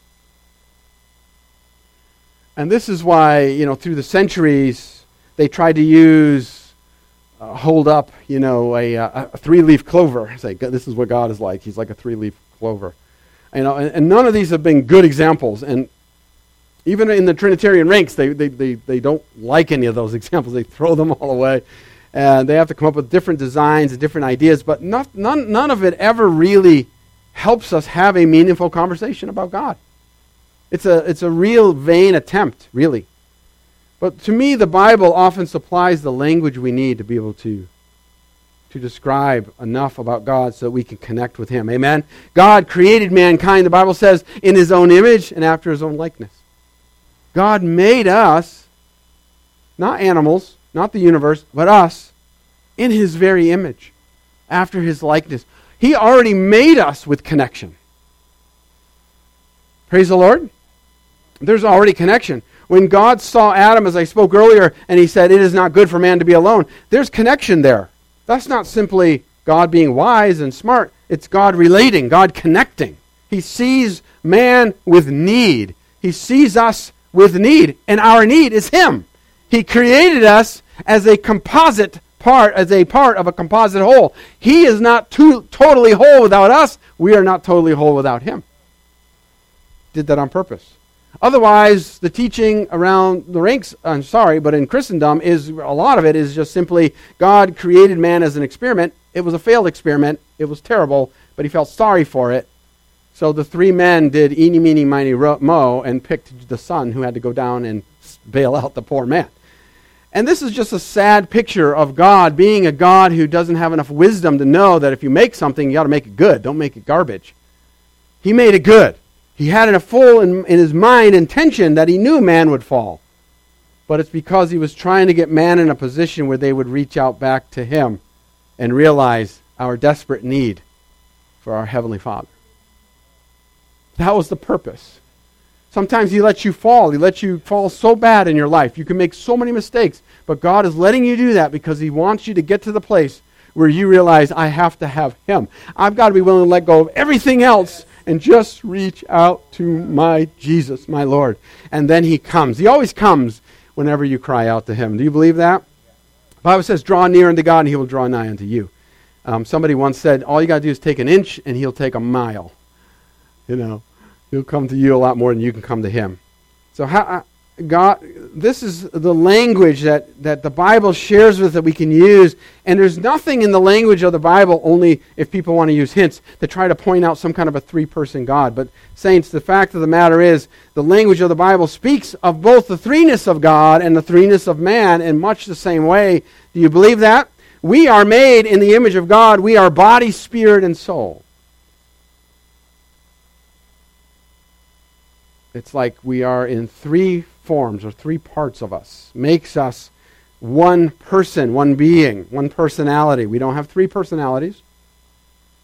[SPEAKER 1] And this is why, you know, through the centuries, they tried to use, uh, hold up, you know, a, a three-leaf clover. Say, this is what God is like. He's like a three-leaf clover. You know, and, and none of these have been good examples. And even in the Trinitarian ranks, they, they, they, they don't like any of those examples. They throw them all away. And they have to come up with different designs and different ideas. But not, none, none of it ever really helps us have a meaningful conversation about God. It's a it's a real vain attempt, really. But to me, the Bible often supplies the language we need to be able to, to describe enough about God so that we can connect with Him. Amen? God created mankind, the Bible says, in His own image and after His own likeness. God made us, not animals, not the universe, but us, in His very image, after His likeness. He already made us with connection. Praise the Lord. There's already connection. When God saw Adam, as I spoke earlier, and He said, it is not good for man to be alone, there's connection there. That's not simply God being wise and smart. It's God relating, God connecting. He sees man with need. He sees us with need, and our need is Him. He created us as a composite part, as a part of a composite whole. He is not too, totally whole without us. We are not totally whole without Him. Did that on purpose. Otherwise, the teaching around the ranks, I'm sorry, but in Christendom, is a lot of it is just simply God created man as an experiment. It was a failed experiment. It was terrible, but He felt sorry for it. So the three men did eeny, meeny, miny, mo, and picked the son who had to go down and bail out the poor man. And this is just a sad picture of God being a God who doesn't have enough wisdom to know that if you make something, you got to make it good. Don't make it garbage. He made it good. He had a full in, in his mind intention that He knew man would fall. But it's because He was trying to get man in a position where they would reach out back to Him and realize our desperate need for our Heavenly Father. That was the purpose. Sometimes He lets you fall. He lets you fall so bad in your life. You can make so many mistakes. But God is letting you do that because He wants you to get to the place where you realize, I have to have Him. I've got to be willing to let go of everything else and just reach out to my Jesus, my Lord. And then He comes. He always comes whenever you cry out to Him. Do you believe that? The Bible says, draw near unto God and He will draw nigh unto you. Um, somebody once said, all you got to do is take an inch and He'll take a mile. You know, He'll come to you a lot more than you can come to Him. So how, God, this is the language that, that the Bible shares with us that we can use. And there's nothing in the language of the Bible, only if people want to use hints, to try to point out some kind of a three-person God. But saints, the fact of the matter is, the language of the Bible speaks of both the threeness of God and the threeness of man in much the same way. Do you believe that? We are made in the image of God. We are body, spirit, and soul. It's like we are in three forms or three parts of us. Makes us one person, one being, one personality. We don't have three personalities.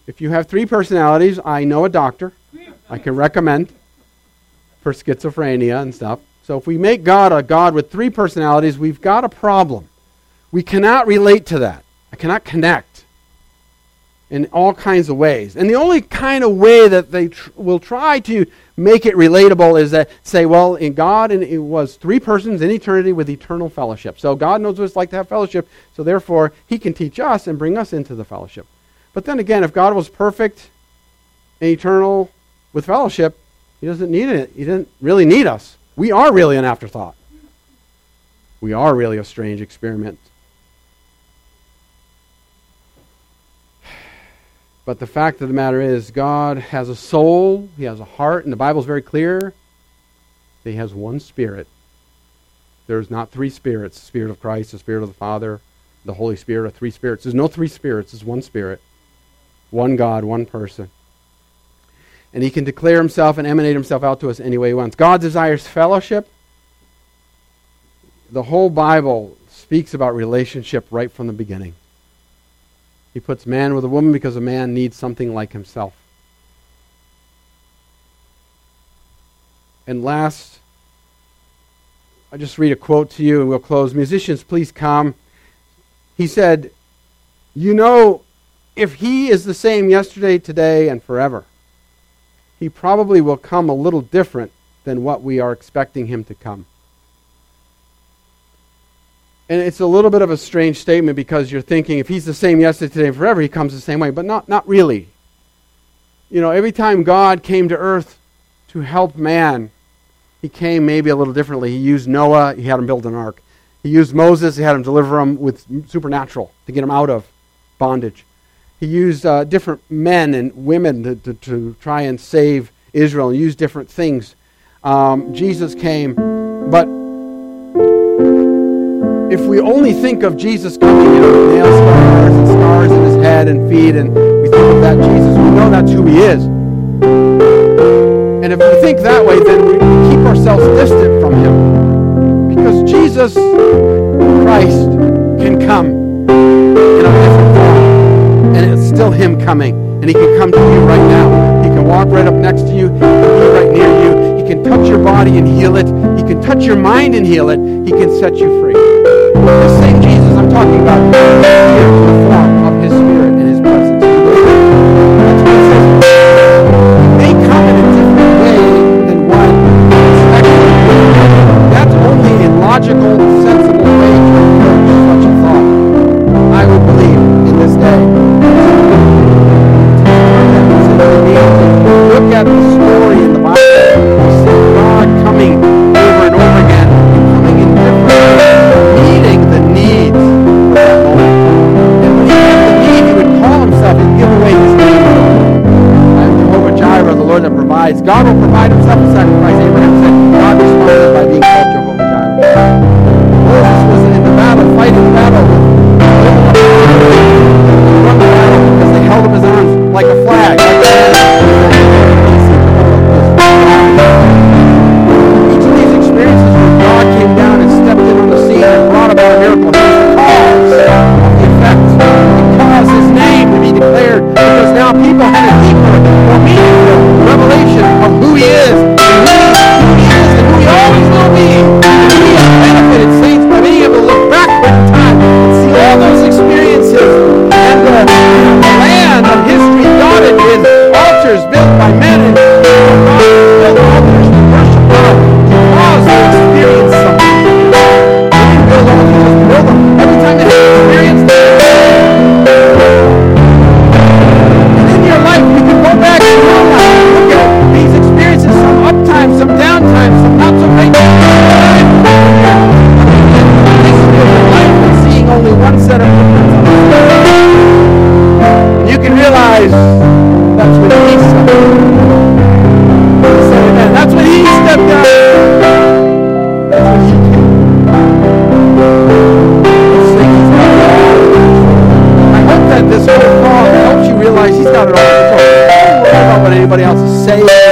[SPEAKER 1] If you have three personalities, I know a doctor I can recommend for schizophrenia and stuff. So if we make God a God with three personalities, we've got a problem. We cannot relate to that. I cannot connect in all kinds of ways. And the only kind of way that they tr- will try to make it relatable is that say, well, in God and it was three persons in eternity with eternal fellowship. So God knows what it's like to have fellowship, so therefore he can teach us and bring us into the fellowship. But then again, if God was perfect and eternal with fellowship, he doesn't need it. He doesn't really need us. We are really an afterthought. We are really a strange experiment. But the fact of the matter is, God has a soul, he has a heart, and the Bible is very clear that he has one Spirit. There's not three spirits, the Spirit of Christ, the Spirit of the Father, the Holy Spirit are three spirits. There's no three spirits, there's one Spirit. One God, one person. And he can declare himself and emanate himself out to us any way he wants. God desires fellowship. The whole Bible speaks about relationship right from the beginning. He puts man with a woman because a man needs something like himself. And last, I'll just read a quote to you and we'll close. Musicians, please come. He said, you know, if he is the same yesterday, today, and forever, he probably will come a little different than what we are expecting him to come. And it's a little bit of a strange statement because you're thinking if he's the same yesterday, today, and forever, he comes the same way. But not, not really. You know, every time God came to earth to help man, he came maybe a little differently. He used Noah, he had him build an ark. He used Moses, he had him deliver him with supernatural to get him out of bondage. He used uh, different men and women to, to, to try and save Israel and use different things. Um, Jesus came, but if we only think of Jesus coming, you know, with nail scars and scars in his head and feet, and we think of that Jesus, we know that's who he is. And if we think that way, then we keep ourselves distant from him. Because Jesus Christ can come in a different form, and it's still him coming. And he can come to you right now. He can walk right up next to you. He can be right near you. He can touch your body and heal it. He can touch your mind and heal it. He can set you free. The same Jesus I'm talking about is here in the form of his Spirit and his presence. That's what it says. He may come in a different way than what is expected. That's only a logical, sensible way to approach such a thought. I would believe in this day. Look at the story in the Bible. You see God coming over and over again, coming in different ways, meeting the needs of that moment. And when he had the need, he would call himself and give away his name. I am Jehovah Jireh, the Lord that provides. God will provide himself a sacrifice. Abraham said, God responded by being called Jehovah Jireh. Moses was in the battle, fighting the battle. He won the battle because they held up his arms like a flag. Like a flag. Each of these experiences where God came down and stepped in on the scene and brought about a miracle, he was the cause of the effect. He caused his name to be declared because now people had a deeper, more meaningful revelation of who he is, and who he is, and who he always will be. And we have benefited, saints, by being able to look backward in time and see all those experiences and the, the land of history dotted with altars built by men and God built altars to worship God, to cause to experience something. They didn't build altars just to build them. Every time they had an experience, and in your life, you can go back to your own life and look at these experiences, some uptime, some downtime, some not so great time. And seeing only one set of footprints on the floor. And you can realize that's when he stepped down. That's when he stepped down. That's when he came. Those things got it all. I hope that this whole call helps you realize he's got it all under control. Don't worry about what anybody else is saying.